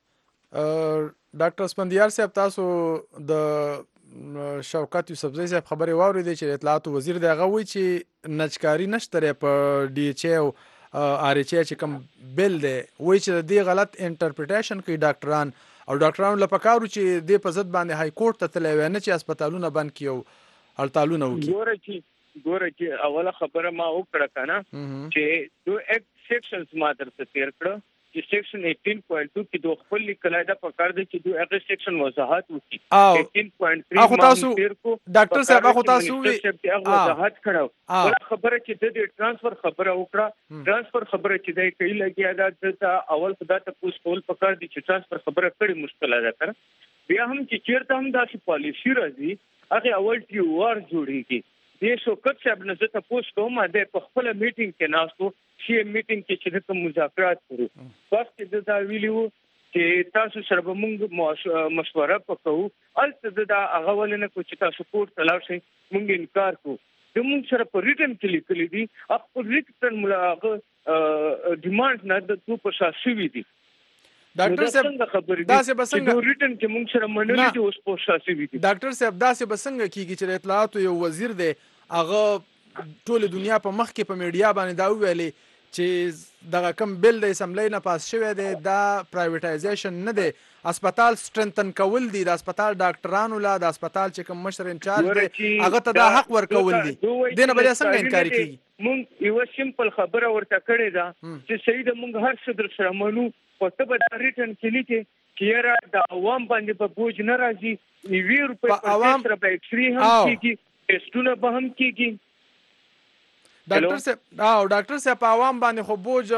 ډاکټر اسفندیار صاحب تاسو د شوکت یوسفزئی صاحب خبرې واورېدې چې اطلاعات وزیر دی هغه وایي چې نچکاري نشته په ډي ایچ اے او آر ایچ اے چې کوم بل دی وایي چې د دې غلط انټرپریټیشن کوي ډاکټران او ډاکټرانو له پکارو چې دې په ضد باندې های کورټ ته تللی وی نه چې هسپتالونه بند کړي او هړتالونه وکړي ګوره چې ګوره چې اوله خبره ما وکړه که نه چې دو ایکټ سیکشنز ما درته تېر کړه چې سیکشن eighteen point two کې دوه خپل لیکلای دا پکار دی چې دوه هغه سیکشن وضاحت وکړي eighteen point three اخو تاسو ډاکټر صاحب اخو تاسو وی وضاحت کړو ولا خبره چې د ټرانسفر خبره وکړه ټرانسفر خبره چې دی کوي لګیا دا د اول خدای ته پوس کول پکار دی چې ټرانسفر خبره کړي مشکل ده کړ بیا هم چې چیرته هم دا شي پالیسی راځي هغه اول ټي ور جوړیږي د شوکت صاحب نه زه تاسو کوم د په خپل میټینګ کې ناستو شي میټینګ کې چې کوم مذاکرات کړو بس چې دا ویلو چې تاسو سره به موږ مشوره وکړو البته دا هغه ولنه کو چې تاسو کوټ تلاو شي موږ انکار کوو د موږ سره په ریټن کې لیکلي دي خپل ریټن ملاغه ډیماند نه د تو په شاسي وي دي ډاکټر صاحب دا څه بسنګ ریټن کې موږ سره منلي دي اوس په شاسي وي دي ډاکټر صاحب دا څه بسنګ کیږي چې اطلاعات یو وزیر دی هغه ټول دنیا په مخ کې په میډیا باندې دا ویلي چې دغه کم بل د اسمبلی نه پاس شوی دی دا پرایویټایزیشن نه دی هسپتال سترنتن کول دي د هسپتال ډاکټرانو لا د هسپتال چې کوم مشر انچارج دی هغه ته دا حق ورکول دي دنه بل څنګه انکار کوي مونږ یو سیمپل خبره ورته کړې ده چې سید مونږ هر څه در سره منو او ته به ریټن کې لیکي چې را د عوام باندې په بوج نه راځي نیوي روپے په عوام سره به ایکس ری هم کیږي ټیسټونه به هم کیږي. ډاکټر صاحب او ډاکټر صاحب په عوام باندې خو بوج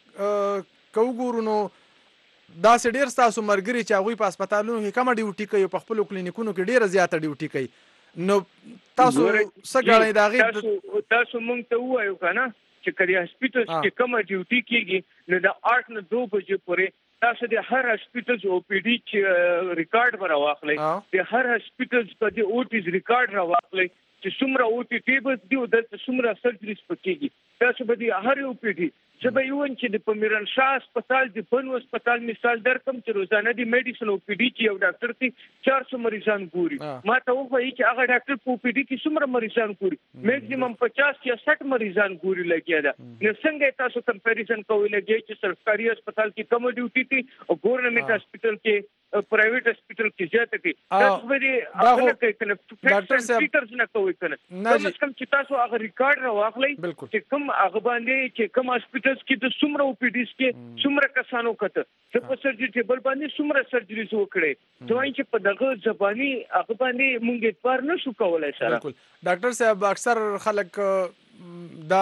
کو ګورو نو دا سه ډیر تاسو مرګري چې هغه په هسپتالونو کې کوم ډیوټي کوي په خپل کلینیکونو کې ډیره زیاته ډیوټي کوي نو تاسو څنګه دا غي تاسو تاسو مونږ ته وایو کنه چې کړي هسپتال کې کوم ډیوټي کیږي نو د اټ نه دوه بجې پورې تاسو د هر هسپتال او پی ډي چې ریکارډ ورا واخلئ د هر هسپتال په دې او ټي ریکارډ را واخلئ چې څومره او ټي ټي به دی او د څومره سرجریز پکېږي تاسو به د هر او پی ډي چې به یو چې د پمیرن شاه هسپتال د بنو هسپتال مثال درکم چې روزانه د میډیسن او پی ډي کې یو ډاکټر تی چار سو مریضان ګوري ما ته وایي چې هغه ډاکټر په پی ډي کې څومره مریضان ګوري میکسیمم پچاس یا سټ مریضان ګوري لګیا ده نو څنګه تاسو کمپیریزن کوئ لګي چې سرکاري هسپتال کې کم ډیوټي تی او ګورنمنت هسپتال کې پرایویټ هسپتال کې زیاته کې تاسو به دې هغه کې کنه ډاکټر سپیکرز نه کوي کنه کوم کم چې تاسو هغه ریکارډ راوخلئ چې کوم هغه باندې چې کوم هسپتال کې د څومره او پی ډیز کې څومره کسانو کته چې په سرجری ټیبل باندې څومره سرجریز وکړي دوی چې په دغه ځبانی هغه باندې مونږ اعتبار نشو کولای سره. بالکل ډاکټر صاحب اکثر خلک دا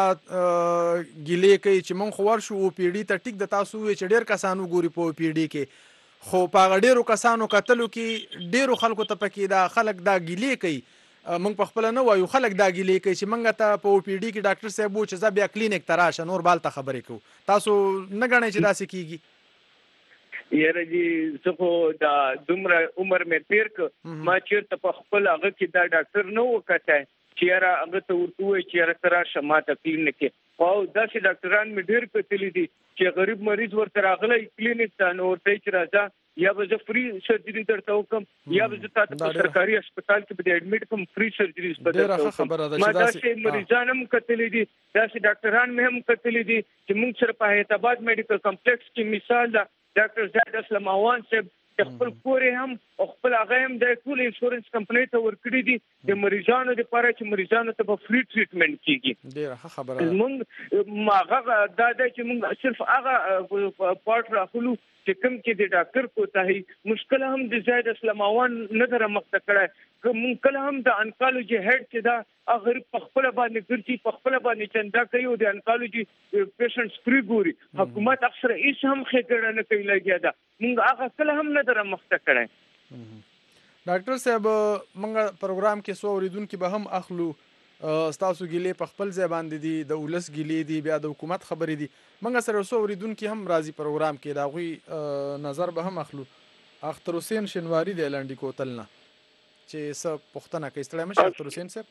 ګیلې کوي چې مونږ خور شو او پی ډی ته ټیک د تاسو چې ډیر کسانو ګوري په او پی ډی کې خو په ډیرو کسانو قتلو کې ډیرو خلکو ته پکې دا خلک دا ګیلې کوي مونږ په خپل نه وایو خلک دا ګیلې کوي چې مونږ ته په او پی ډي کې ډاکټر صاحب و چې زه بیا کلینیک ته راشه نور بال ته خبرې کوو تاسو نه ګڼئ چې داسې کیږي؟ یاره جی زه خو دا دومره عمر مې تیر که ما چېرته په خپل هغه کې دا ډاکټر نه وکتی چې یاره هغه ته ورته ووایي چې یاره ته راشه ما ته کلینیک کې او داسې ډاکټران مې ډېر کتلي دي چې غریب مریض ورته راغلی کلینیک ته نو ورته چې راځه یا به زه فری سرجری درته وکم یا به زه تاسو په سرکاري هسپتال کې به اډمیټ کوم فری سرجریز به درته وکم ما داسې مریضان هم کتلي دي داسې ډاکټران مې هم کتلي دي چې موږ سره په حیدرآباد میډیکل کمپلیکس کې مثال ده ډاکټر زاهد اسلم اوان صاحب خپل کور هم او خپل هغه هم د ټول انشورنس کمپنۍ ته ورکړي دي د مریضانو لپاره چې مریضانو ته په فری ټریټمنټ کیږي. ډیره ښه خبره ده. موږ هغه دا ده چې موږ صرف هغه پارت راخلو چې کوم کې د ډاکټر کوتاهي مشکل هم د زاهد اسلم اوان نه در مخته کړه که موږ کله هم د انکالوجي هډ چې دا هغه په خپل باندې ګرځي په خپل باندې چندا کوي او د انکالوجي پیشنټس فری ګوري حکومت اکثر هیڅ هم خېګړه نه کوي لګیا ده موږ هغه کله هم نه در مخته کړه. ډاکټر صاحب موږ پروګرام کې سو اوریدونکو به هم اخلو ستاسو ګیلې په خپل ځای باندې دي د ولس ګیلې دي بیا د حکومت خبرې دي موږ سره سو اوریدونکو هم راځي پروګرام کې دا غوي نظر به هم اخلو. اختر حسین شنواری د لاندې کوتل نه چې څه پښتنه کوي ستړی مشه اختر حسین صاحب.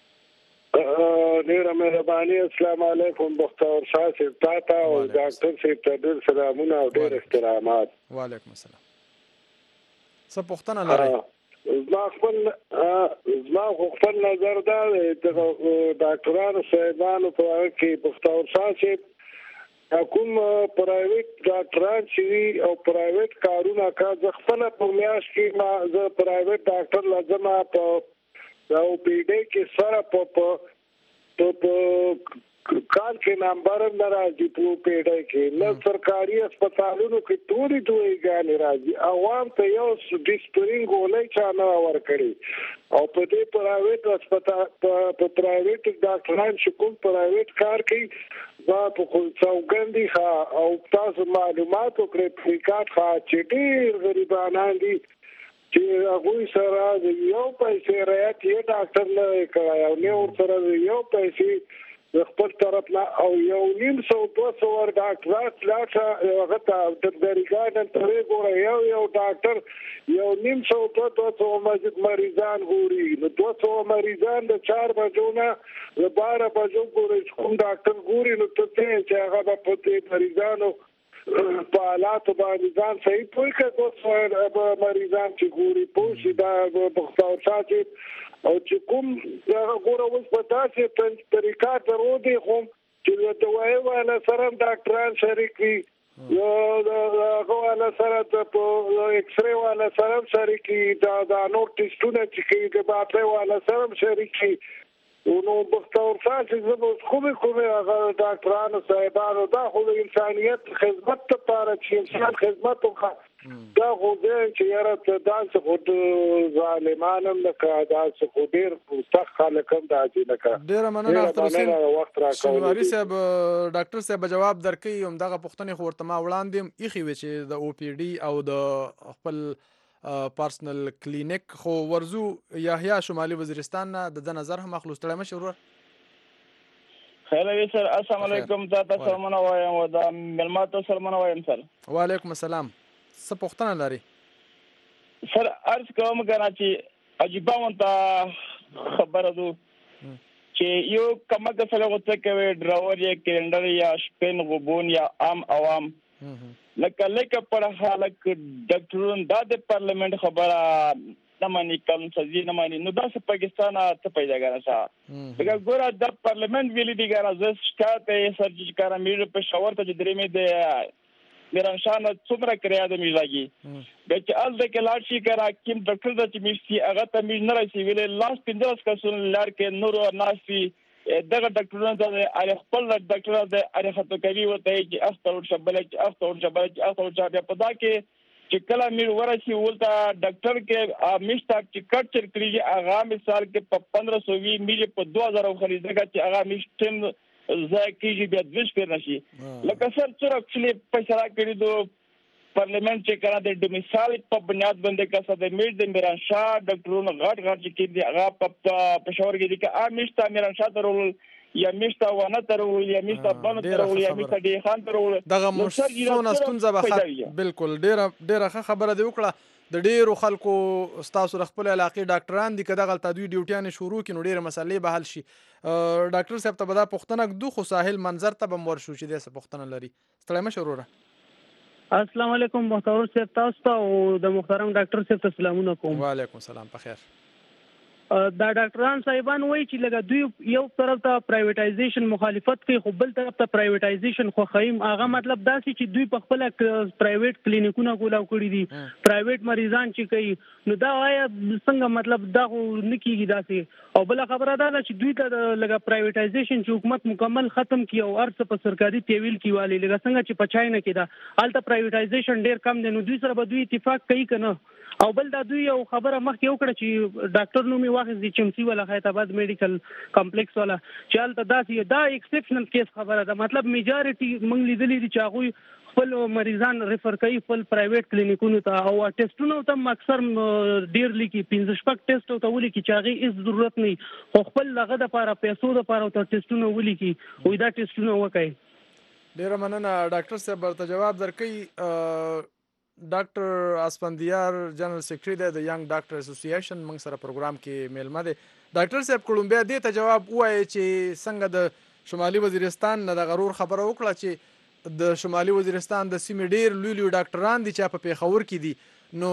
ډیره مهرباني السلام علیکم بختور شاه صاحب تاته او ډاکټر صاحب ته ډیر سلامونه او ډیر احترامات. وعلیکم السلام. څه پښتنه لرئ؟ زما خپل زما خپل نظر دا دی د ډاکټرانو صاحبانو په اړه کې بختور شاه صاحب کوم پرایویټ ډاکټران چې او پرایویټ کارونه کا ځ خپل په میاش کې ما ز پرایویټ ډاکټر لازم په او پی ډي کې سره په په کال کې نمبر نه راځي په پی ډي کې نو سرکاري هسپتالونو کې ټولې دوی غانې راځي عوام ته یو ډیسپرینګ ولې چا نه ورکړي او په دې پرایویټ هسپتال په پرایویټ ډاکټران چې کوم پرایویټ کار کوي دا په څوګندي ښه او تاسو معلومات وکړئ فریکات ښه چې ډېر غریبانان دي چې هغوی سره یو پیسې رعایت یې ډاکټر نه کړی او نه ورسره یو پیسې د خپل طرف نه او یو نیم سو دوه سوه ډاکټرات لاړه هغه ته د دریګاډن ترې ګوره یو یو ډاکټر یو نیم سو دوه دوه سوه مریضان ګوري نو دوه سوه مریضان د چار بجو نه د باره بجو ګوري کوم ډاکټر ګوري نو ته چې هغه به په دې مریضانو په حالاتو باندې ځان صحیح پوه کړه دوه سوه مریضان چې ګوري پوه شي دا بختور شاه چې او چې کوم ګوره اوس په داسې طریقه درو دی خو چې د دوایي والا سره ډاکټران شریک وي هغه والا سره په ایکس رې والا سره شریک وي دا نور ټسټونه چې کوي د باطرۍ والا سره شریک وي نو بختور شاه چې زموږ خوبې خوبې هغه ډاکټرانو صاحبانو دا خو د انسانیت خدمت لپاره چې انسان خدمت وکړي دا خو دې چې یاره ته داسې خو ظالمانم لکه داسې خو ډېر سخت خلک هم داسې لکه ډېره مننه اختر حسین وخت راکولی شینواري صاحب ډاکټر صاحب به جواب درکوي همدغه پوښتنې خو ورته ما وړاندې هم ایښې وې چې د او پی ډي او د خپل پارسنل کلینیک خو ورزو یحیی شمالي وزیرستان نه د ده نظر هم اخلو ستړی مه شي ورور خیلی سر السلام علیکم تاسو سلامونه وایم او د مېلمه ته سلامونه وایم سر وعلیکم السلام څه پوښتنه لري سر عرض کوم کنه چې عجیبه ونته خبره ده چې یو کمک سره غوته کوي ډراور یا کلندر یا شپین غوبون یا عام عوام لکه لکه پر حالک ډاکټرون د پارلیمنت خبره نه مانی قانون سازي نه مانی نو دا څه پاکستان ته پیدا غواړي دا ګوره د پارلیمنت ویلي دی ګره ز شکایت یې سرجی کارا میر په شاور ته درې مې د میرانشان څومره کریا د میلاږي د چې ال د کلاړ شي کرا کیم ډاکټر د چې میشتي هغه ته مې نه راشي ویلې لاس پندرس کسون لار کې نور ناشي دغه ډاکټرونو ته ال خپل ډاکټر د اره خطو کوي وته چې اختر شبل چې اختر شبل چې اختر شبل په دا کې چې کله میر ورشي ولته ډاکټر کې میشتا چې کټ چر کړی هغه مثال کې په پندرہ سو وی میلی په دو هزار خریدګه چې هغه میشتم زکیږي بیا د وښ پر نشي لکه سر څور اکچلی فیصله کړی دو پارلیمنت چې کړه د ډومیسایل په بنیاد باندې کسه د میر د میران شاه ډاکټرونو غټ غټ چې کې دی هغه په پښور کې دی چې ا میشتا میران شاه درول یا میشتا ونه ترول یا میشتا باندې ترول یا میشتا دی خان ترول دغه مشونه ستونزه به بالکل ډیره ډیره خبره دی وکړه د ډیرو خلکو ستاسو خپل علاقې ډاکټران دي کده غلطه دوی ډیوټیان شروع کینو ډیره مسلې به حل شي ډاکټر صاحب ته به دا پوښتنه دو خو ساحل منظر ته به مور شو چې داسې پوښتنه لري ستړی مه شروره السلام علیکم محترم صاحب تاسو ته او د محترم ډاکټر صاحب ته سلامونه کوم وعلیکم السلام په خیر دا ډاکټران صاحبان وایي چې لکه دوی یو طرف ته پرایویټایزیشن مخالفت کوي خو بل طرف ته پرایویټایزیشن خو خیم هغه مطلب دا چې دوی په خپل پرایویټ کلینیکونه کولاو کړی دي پرایویټ مریضان چې کوي نو دا وایا څنګه مطلب دا نه کیږي داسې او بل خبره دا چې دوی ته لکه پرایویټایزیشن چې حکومت مکمل ختم کړي او ارڅ په سرکاري تیویل کې والی لکه څنګه چې په چاینا کې دا الته پرایویټایزیشن ډیر کم دی نو دوی سره به دوی اتفاق کوي کنه او بل دا دوی یو خبره مخکې وکړه چې ډاکټر نومي واخیست د چمسي والا خیرت آباد میډیکل کمپلیکس والا چې هلته داسې دا ایکسپشنل کیس خبره ده مطلب میجارټي موږ لیدلي دي چې هغوی خپل مریضان ریفر کوي خپل پرایویټ کلینیکونو ته او ټیسټونو ته اکثر ډیر لیکي پنځه شپږ ټیسټ ته ولیکي چې هغې هېڅ ضرورت نه خو خپل دغه دپاره پیسو دپاره ورته ټیسټونه ولیکي وایي دا ټیسټونه وکړئ ډېره مننه ډاکټر صاحب ورته جواب درکوي ډاکټر اسفندیار جنرال سیکرټري دی د ینګ ډاکټر اسوسییشن موږ سره پروګرام کې میلمه دی ډاکټر صاحب کولمبیا دې ته جواب ووایي چې څنګه د شمالي وزیرستان نه د غرور خبره وکړه چې د شمالي وزیرستان د سیمې ډېر لوی لوی ډاکټران دي چې په پیښور کې دي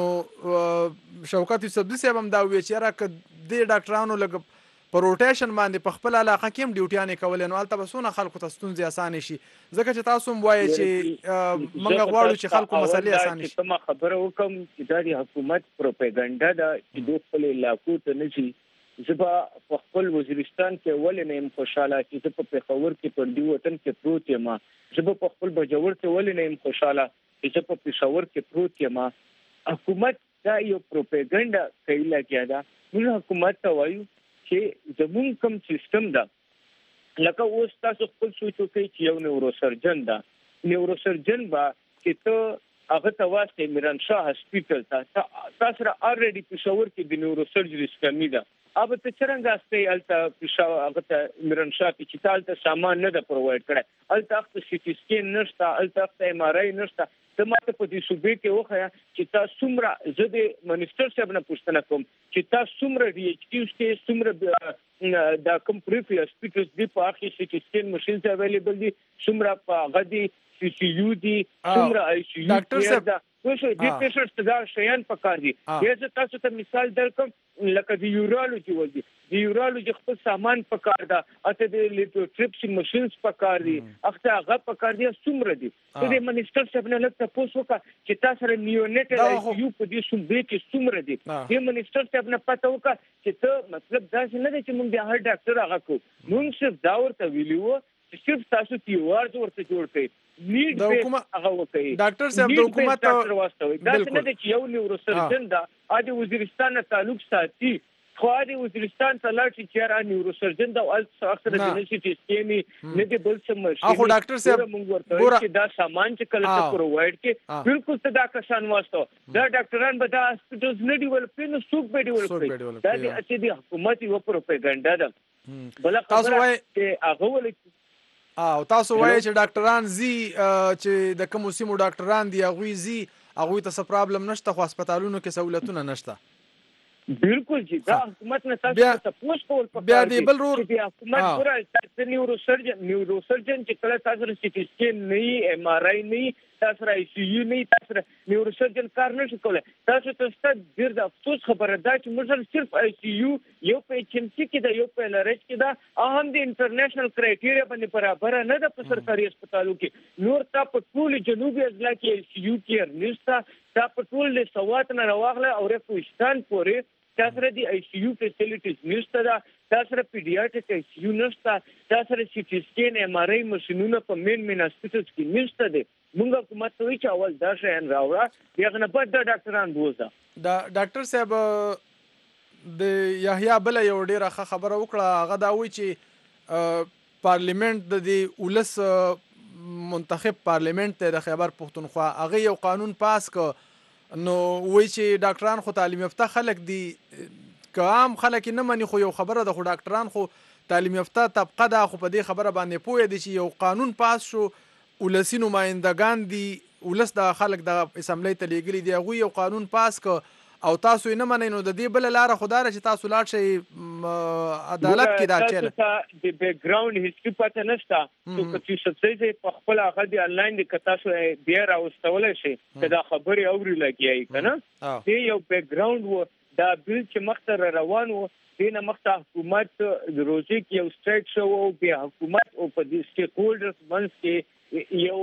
نو شوکت یوسفزي صاحب هم دا وویل چې یاره که دې ډاکټرانو لږ په روټیشن باندې په خپل علاقه کې هم ډیوټیانې کولې نو هلته به څونه خلکو ته ستونزې اسانې شي ځکه چې تاسو هم وایئ چې موږ غواړو چې خلکو مسلې اسانې شي کومه خبره وکړم چې دا د حکومت پروپاګاندا ده چې دوی خپل علاقو ته نه ځي زه به په خپل وزیرستان کې ولې نه یم خوشحاله چې زه په پېښور کې پر دې وطن کې پروت یم زه به په خپل بجور کې ولې نه یم خوشحاله چې زه په پېښور کې پروت یم حکومت دا یو پروپاګاندا کوي لګیا ده موږ حکومت ته وایو چې زمون کوم سیستم ده لکه اوس تاسو خپل سوچ وکړئ چې یو نیوروسرجن ده نیوروسرجن به چې ته هغه ته واسطه میران شاه هسپیټل ته تاسو را الریډي پېښور کې د نیوروسرجریز کمی ده अब ته څنګه استي الته پېښور هغه ته میران شاه چې تاسو سامان نه ده پرووايډ کړی الته خپل سی ټي سکین نشته الته ایم آر آی نشته ته ماته په دې صوبې کې وخیا چې تاسو څومره زه د منیسټر صاحب نه پوښتنه کوم چې تاسو څومره ډي ایچ کیو کې څومره دا کوم پریفری هسپیټلز دی په اخی سی ټي سکین ماشینز اویلیبل دي څومره په غدي سی سی یو دي څومره آی سی یو ډاکټر صاحب وښه دې پیشنټ څنګه شیان پکار دي یزه تاسو ته مثال درکم لکه د یورولوژي ولدي د یورولوژي خپل سامان پکار ده اته د لیټوټریپسي ماشينز پکار دي اخته هغه پکار دي څومره دي د منیسټر صاحب نه لکه تاسو وکړه چې تاسو سره نیونیټل آی سی یو په دې صوبې کې څومره دي د منیسټر صاحب نه پته وکړه چې ته مطلب دا نه دی چې موږ د هر ډاکټر هغه کو موږ صرف دا ورته ویلو چې صرف تاسو تیوار ورته جوړ کړئ نیډ بیس هغه وکړي. ډاکټر صاحب د حکومت ډاکټر واستوي دا څنګه د یو نیوروسرجن دا د وزیرستان تعلق ساتي خو د وزیرستان ته لاړ شي چې را نیوروسرجن دا اکثر د نشي سیستمي نه دی بل څه مرشي. اخو ډاکټر صاحب موږ ورته چې دا سامان چې کله ته پرووایډ کې بالکل ته دا کسان واسطو دا ډاکټران به دا هاسپټلز نه ډیولپ نو څوک به ډیولپ کړي دا د چې د حکومت یو پروپاګاندا ده. بل خبره چې هغه ولې او تاسو وایي چې ډاکټران زی چې د کوم سیمو ډاکټران دی هغه زی هغه ته څه پرابلم نشته خو هسپتالونو کې سہولتونه نشته. بالکل جی دا حکومت نه تاسو ته پوښتنه کول پکار بیا دی بل رور چې حکومت پورا د نیوروسرجن نیوروسرجن چې کله تاسو سی ټي سکین نه ایم آر آی نه تاسو را ای سی یو نه تاسو نیوروسرجن کار نشي کولای. تاسو ته ست ډیر د افسوس خبره ده چې موږ صرف ای سی یو یو په چمچي کې د یو په لارج کې دا اهم د انټرنیشنل کرایټیریا باندې برابر نه ده په سرکاري هسپتالو کې. نور تا په ټول جنوبي اضلاع کې ای سی یو کې نشته تا په ټول له سوات نه راغله او رفوستان پورې تاسو د ای سی یو فیسیلیټیز نشته دا تاسو د پیډیاټریک ای سی یو نشته تاسو د سی ټي سکین ایم آر آی ماشينونه په مین مین هسپتالز کې نشته دي. موږ حکومت ته وی چې اول دا شین راوړه دغه نه بعد د ډاکټران بوزه. دا ډاکټر صاحب د یحیی بل یو ډیره خبره وکړه هغه دا وی چې پارلیمنت د دې ولس منتخب پارلیمنت د خیبر پښتونخوا هغه یو قانون پاس ک نو وای چې ډاکټران خو تعلیم یافته خلک دي که عام خلک نه مني خو یو خبره ده خو ډاکټران خو تعلیم یافته طبقه ده خو په دې خبره باندې پوه دي چې یو قانون پاس شو ولسی نمائندگان دي ولس د خلک د اسمبلی ته لیږلي دي هغوی یو قانون پاس ک او تاسو یې نه منئ نو د دې بله لاره خو دا ده چې تاسو لاړ شئ عدالت کې دا چیرې تاسو د بیک ګراوند هیستري پته نشته نو که چې سبسایډ په خپل هغه د انلاین د که تاسو بیا راوستولی شئ که دا خبرې اوري لګیایي که نه دې یو بیک ګراوند و دا بیل چې مخته را روان و دې نه مخته حکومت د روزي کې یو سټریټ شو او بیا حکومت او په دې سټیک هولډرز منځ کې یو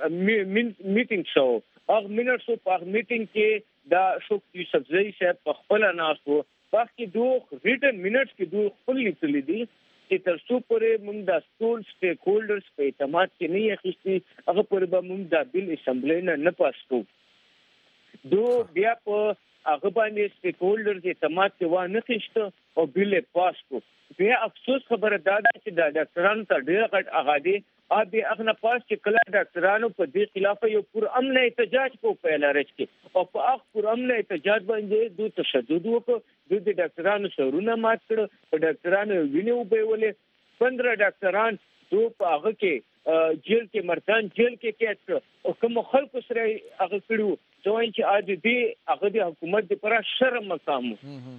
میټینګ شو هغه منټس په هغه میټینګ کې دا شوکتی سبزی صاحب په خپل ناسو باقي دوه ریټن منټس کې دوه خپل لیکلي دي چې تر څو پورې موږ د ټول سټیک هولډرز په اعتماد کې نه اخیستي هغه پورې به موږ د بیل اسمبلی نه نه پاس کوو. دوه بیا په هغه باندې سټیک هولډرز اعتماد کې و نه خېشته او بیل پاس کوو. بیا افسوس خبره دا ده چې د ډاکټرانو ته ډېر غټ اغادي ابي اغنه پاس چې کله ډاکټرانو په دې خلاف یو پر امن احتجاج کو په لارښ کې او په اخ پر امن احتجاج باندې دوی تشدد وکړ دوی د ډاکټرانو شورونه مات کړ په ډاکټرانو ویني وبېولې پندرہ ډاکټران دوی په هغه کې جیل کې مرتان جیل کې کېټ او کوم خلکو سره هغه کړو ځوان چې اج دې هغه د حکومت لپاره شرم مقام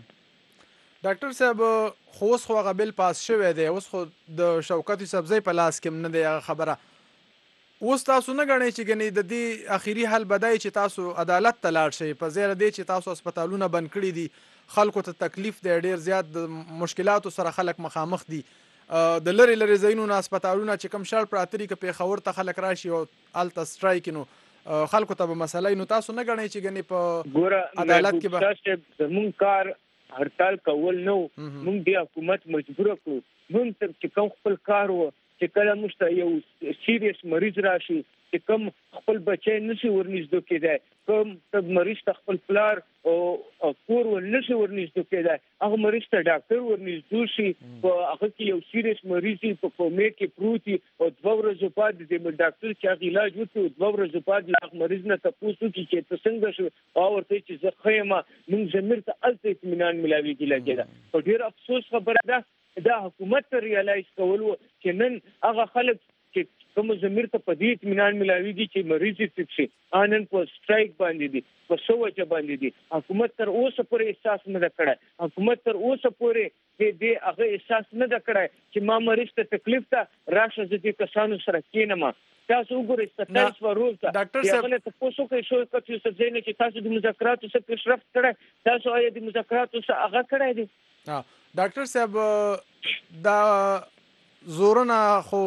ډاکټر صاحب خو اوس خو هغه بل پاس شوی دی اوس خو د شوکت سبزی په لاس کې نه دی هغه خبره اوس تاسو نه غنئ چې ګنې د دې اخیری حل بدای چې تاسو عدالت ته لاړ شئ په زیره دی چې تاسو هسپتالونه بند کړي دي خلکو ته تکلیف دی ډیر زیات د مشکلاتو سره خلک مخامخ دي د لری لری ځایونو هسپتالونه چې کم شړ پراتري کې پیښور ته خلک راشي او الته سټرایک نو خلکو ته به مسله نو تاسو نه غنئ چې ګنې په عدالت کې به زمون کار هړتال کول نو موږ د حکومت مجبور کړو موږ تر چې کوم خپل کار و چې کله موږ ته یو سیریس مریض راشي چې کوم خپل بچی نشي ورنږدې کېدای کوم تب مریض ته خپل پلار او کور ورنشي ورنږدې کېدای هغه مریض ته ډاکټر ورنږدې شي په هغه کې یو سیریس مریض په کومه کې پروتي او دوه ورځې بعد د ډاکټر چې هغه علاج وکړي دوه ورځې بعد هغه مریض نه تاسو کې چې څنګه شو او ورته چې زه خیمه موږ زمير ته الته اطمینان ملاويږي لګیدا او ډیر افسوس خبره ده دا حکومت ته ریالایز کول چې نن هغه خلک چې کوم زمير ته په دې اطمینان ملاويږي چې مریض یې شي انن په سټرایک باندې دي په سوچ باندې دي حکومت تر اوسه پورې احساس نه کړای حکومت تر اوسه پورې دې دې هغه احساس نه کړای چې ما مریض ته تکلیف ته راشه دې کسانو سره کینم تاسو وګورئ ستاسو ورول ته ډاکټر صاحب له تاسو کې شو کچې څه ځینې چې تاسو د مذاکراتو څخه پیشرفت کړئ تاسو آیا د مذاکراتو څخه هغه کړی دي ها ډاکټر صاحب دا زورنا خو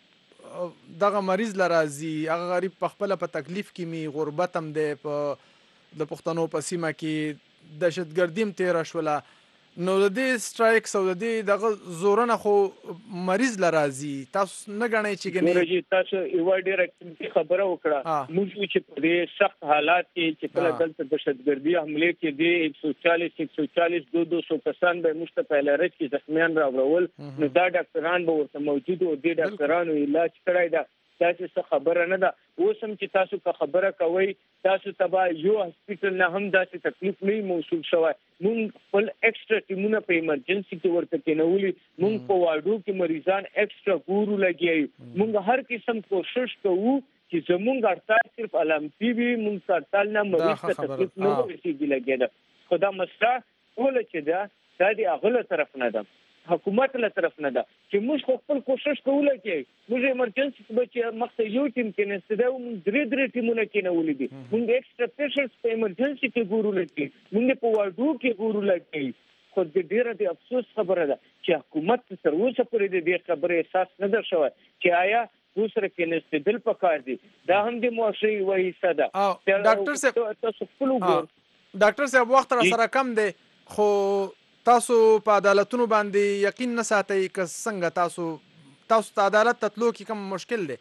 دغه مریض لرازي هغه غریب په خپل په تکلیف کې می غربت هم دی په د پښتنو په سیمه کې دهشتګردیم تیر شوله نو د دې سټرایک او د دې دغه زورنه خو مریض لرازي تاسو نه غنئ چې ګنې تاسو یو ډیر خبره وکړه موږ چې په دې سخت حالات کې چې کله دلته دهشتګردي حمله کې دي ایک سو چالیس ایک سو چالیس دو دو سو کسان به مشته په لارښت کې زخمیان راوړل نو دا ډاکټران به ورته موجود او دي ډاکټرانو علاج کړای دا تاسو څه خبره نه ده اوس هم چې تاسو کا خبره کوي تاسو تبا یو هسپټل نه هم داسې تکلیف نه موصول شوی مونږ خپل ایکسترا ټیمونه په ایمرجنسي کې ورته کېنولي مونږ په واډو کې مریضان ایکسترا ګورو لګیایي مونږ هر قسم کوشش کوو چې زمونږ اړتیا صرف علامتي وي مونږ اړتیا نه مریض ته تکلیف نه ورسېږي لګیدا خو دا مسله ټوله چې ده دا د هغه طرف نه ده حکومت له طرف نه ده چې موږ خپل کوشش کوو چې موږ ایمرجنسي کې چې مخته یو ټیم کې نه ستاسو موږ درې درې ټیمونه کې نه ولې دي موږ ایکسترا پیشنټس په ایمرجنسي کې ګورو لکه موږ په واډو کې ګورو لکه خو د ډیره د افسوس خبره ده چې حکومت تر اوسه پورې د دې خبرې احساس نه در شوی چې آیا دوسر کې نه ستدل پکار دي دا هم د معاشري وایي صدا ډاکټر صاحب تاسو خپل وګور ډاکټر صاحب وخت را سره کم دی خو تاسو په عدالتونو باندې یقین نه ساتئ که څنګه تاسو تاسو ته عدالت ته تلو کې کوم مشکل دی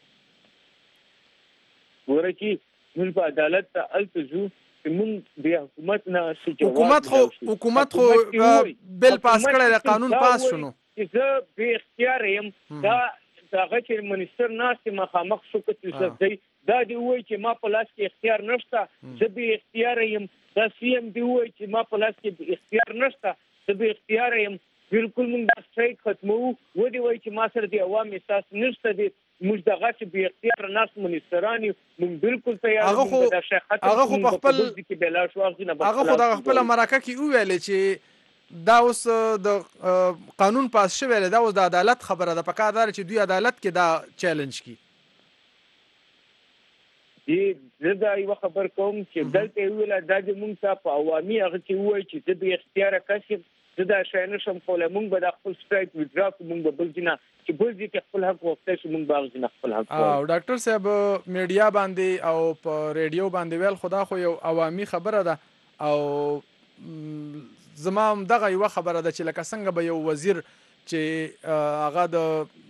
ګوره چې موږ په عدالت ته هلته ځو چې موږ د حکومت نه څه جواب حکومت خو حکومت خو بل پاس کړی دی قانون پاس شو نو چې زه بې اختیاره یم دا هغه چې منسټر ناست مخامخ شو که څه دی دا دی وایي چې ما په لاس کې اختیار نشته زه بې اختیاره یم دا سی ام دی وایي چې ما په لاس کې اختیار نشته زه به اختیار یم بالکل موږ دا سټرایک ختمو ودی وایي چې ما سره د عوام احساس نشته دی موږ دغه چې بې اختیار ناست منسټران یو موږ بالکل تیار یو دا شی ختم هغه خو په خپل هغه خو د خپل مرکه کې وویل چې دا اوس د قانون پاس شوی دی دا اوس د عدالت خبره ده پکار ده چې دوی عدالت کې دا چیلنج کی زه دا یو خبر کوم چې دلته ویل دا د مونږ ته په عوامي هغه کې وایي چې زه به اختیار کسب زه دا شای نشم کولی مونږ به د خپل سټرایک وډرا کړو مونږ به بل ځای چې بل ځای کې خپل حق وغوښتی شو مونږ به هغه ځای خپل حق او ډاکټر صاحب میډیا باندې او په ریډیو باندې ویل خو دا خو یو عوامي خبره ده او زما هم دغه یوه خبره ده چې لکه څنګه به یو وزیر چې هغه د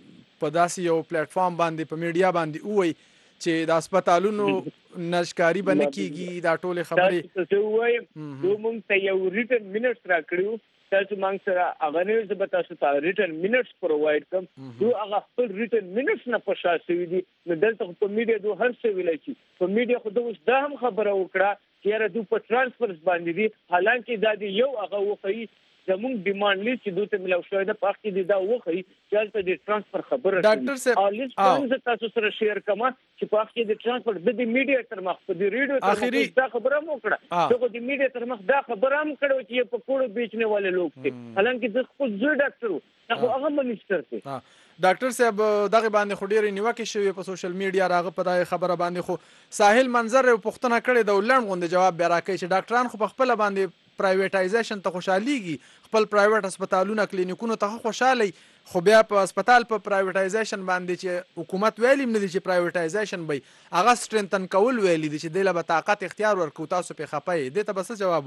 په داسې یو پلیټفارم باندې په میډیا باندې ووایي چې د هسپتالونو نشکاری به نه کیږي دا ټولې خبرې زه وایم دوی مونږ ته یو ریټن منټس راکړو تاسو مونږ سره هغه نه زه به تاسو ته ریټن منټس پرووایډ کوم دوی هغه خپل ریټن منټس نه په شا شوي دي نو دلته په میډیا دوی هر څه ویلی شي په میډیا خو دوی اوس دا هم خبره وکړه چې یاره دوی په ټرانسفرز باندې دي حالانکې دا د یو هغه وښیي زموږ ډیمانډ لیست چې دوی ته ملاو شوی ده په هغه کې دا وښیي چې هلته د ټرانسفر خبره ډاکټر صاحب او لیست هم زه تاسو سره شیر کوم چې په هغه کې د ټرانسفر د دې میډیا تر مخ په دې ریډیو تر مخ دا خبره هم وکړه دغه د میډیا تر مخ دا خبره هم کړې چې په کوړو بیچنے والے لوگ دي حالانکې د خپل زوی ډاکټر و خو هغه منسټر دی ډاکټر صاحب دغه باندې خو ډېرې نیوکې شوې په سوشل میډیا راغه په دغه خبره باندې خو ساحل منظر یو پوښتنه کړې ده لنډ غوندې جواب بیا راکوي چې ډاکټران خو په خپله باندې پرایویټایزیشن ته خوشحالېږي خپل پرایویټ هسپتالونه کلینیکونو ته خوشحالی خو بیا په هسپتال په پرایویټایزیشن باندې چې حکومت ویلي نه دي چې پرایویټایزیشن به هغه سټرینتن کول ویلي دي چې دی له به طاقت اختیار ورکړو تاسو پې خفه یې دې ته به څه جواب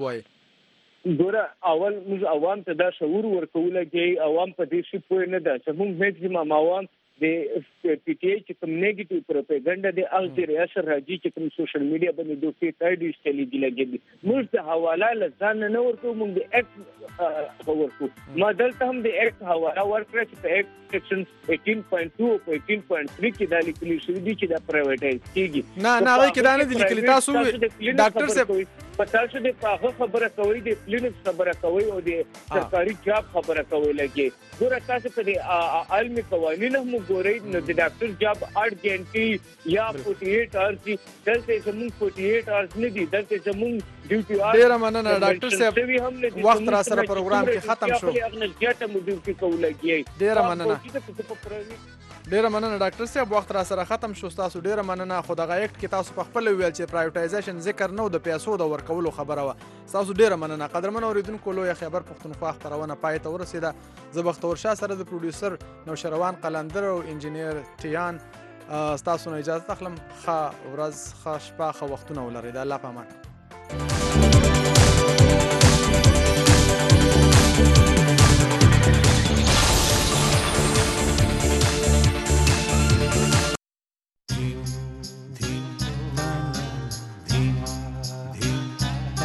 وایي ګوره اول موږ عوام ته دا شعور ورکولی چې عوام په دې شي پوه نه ده چې موږ میکزیمم عوام د پی ټی آی چې کوم نیگیټیو پروپاګاندا د هغه ځای اثر راځي چې کوم سوشل میډیا باندې دوی فیک آیډي استلې دي لګي موږ د حواله لزان نه ورکو موږ د اکټ ورکو ما دلته هم د اکټ حواله ورکړه چې په اکټ سیکشن eighteen point two او eighteen point three کې د لیکلي شوی دي چې دا پرایویټایز کیږي نه نه هغه کې دا نه دي لیکلي تاسو ډاکټر صاحب په تاسو د هغه خبره کوي د کلینیک خبره کوي او د سرکاري جاب خبره کوي لګي ګوره تاسو په د عالمي قوانینو هم ګورئ نو د ډاکټر جاب اټ ګنټي یا forty-eight hours دي دلته زموږ forty-eight hours نه دي دلته زموږ ډیوټي آر ډیر مننه ډاکټر صاحب وخت را سره پروګرام کې ختم شو ډیر مننه ډیره مننه ډاکټر صاحب وخت را سره ختم شو تاسو ډیره مننه خو دغه اکټ کې تاسو په خپل ویل چې پرایوټایزیشن ذکر نه د پیسو د ورکولو خبره و تاسو ډیره مننه قدرمن اوریدونکو لوی خبر پښتونخوا خبرونه پای ته ورسیده زبختور شاه سره د پروډوسر نوشروان قلندر او انجینیر ټیان تاسو نه اجازه تخلم ښه ورځ ښه شپه ښه وختونه ولرئ د الله په امان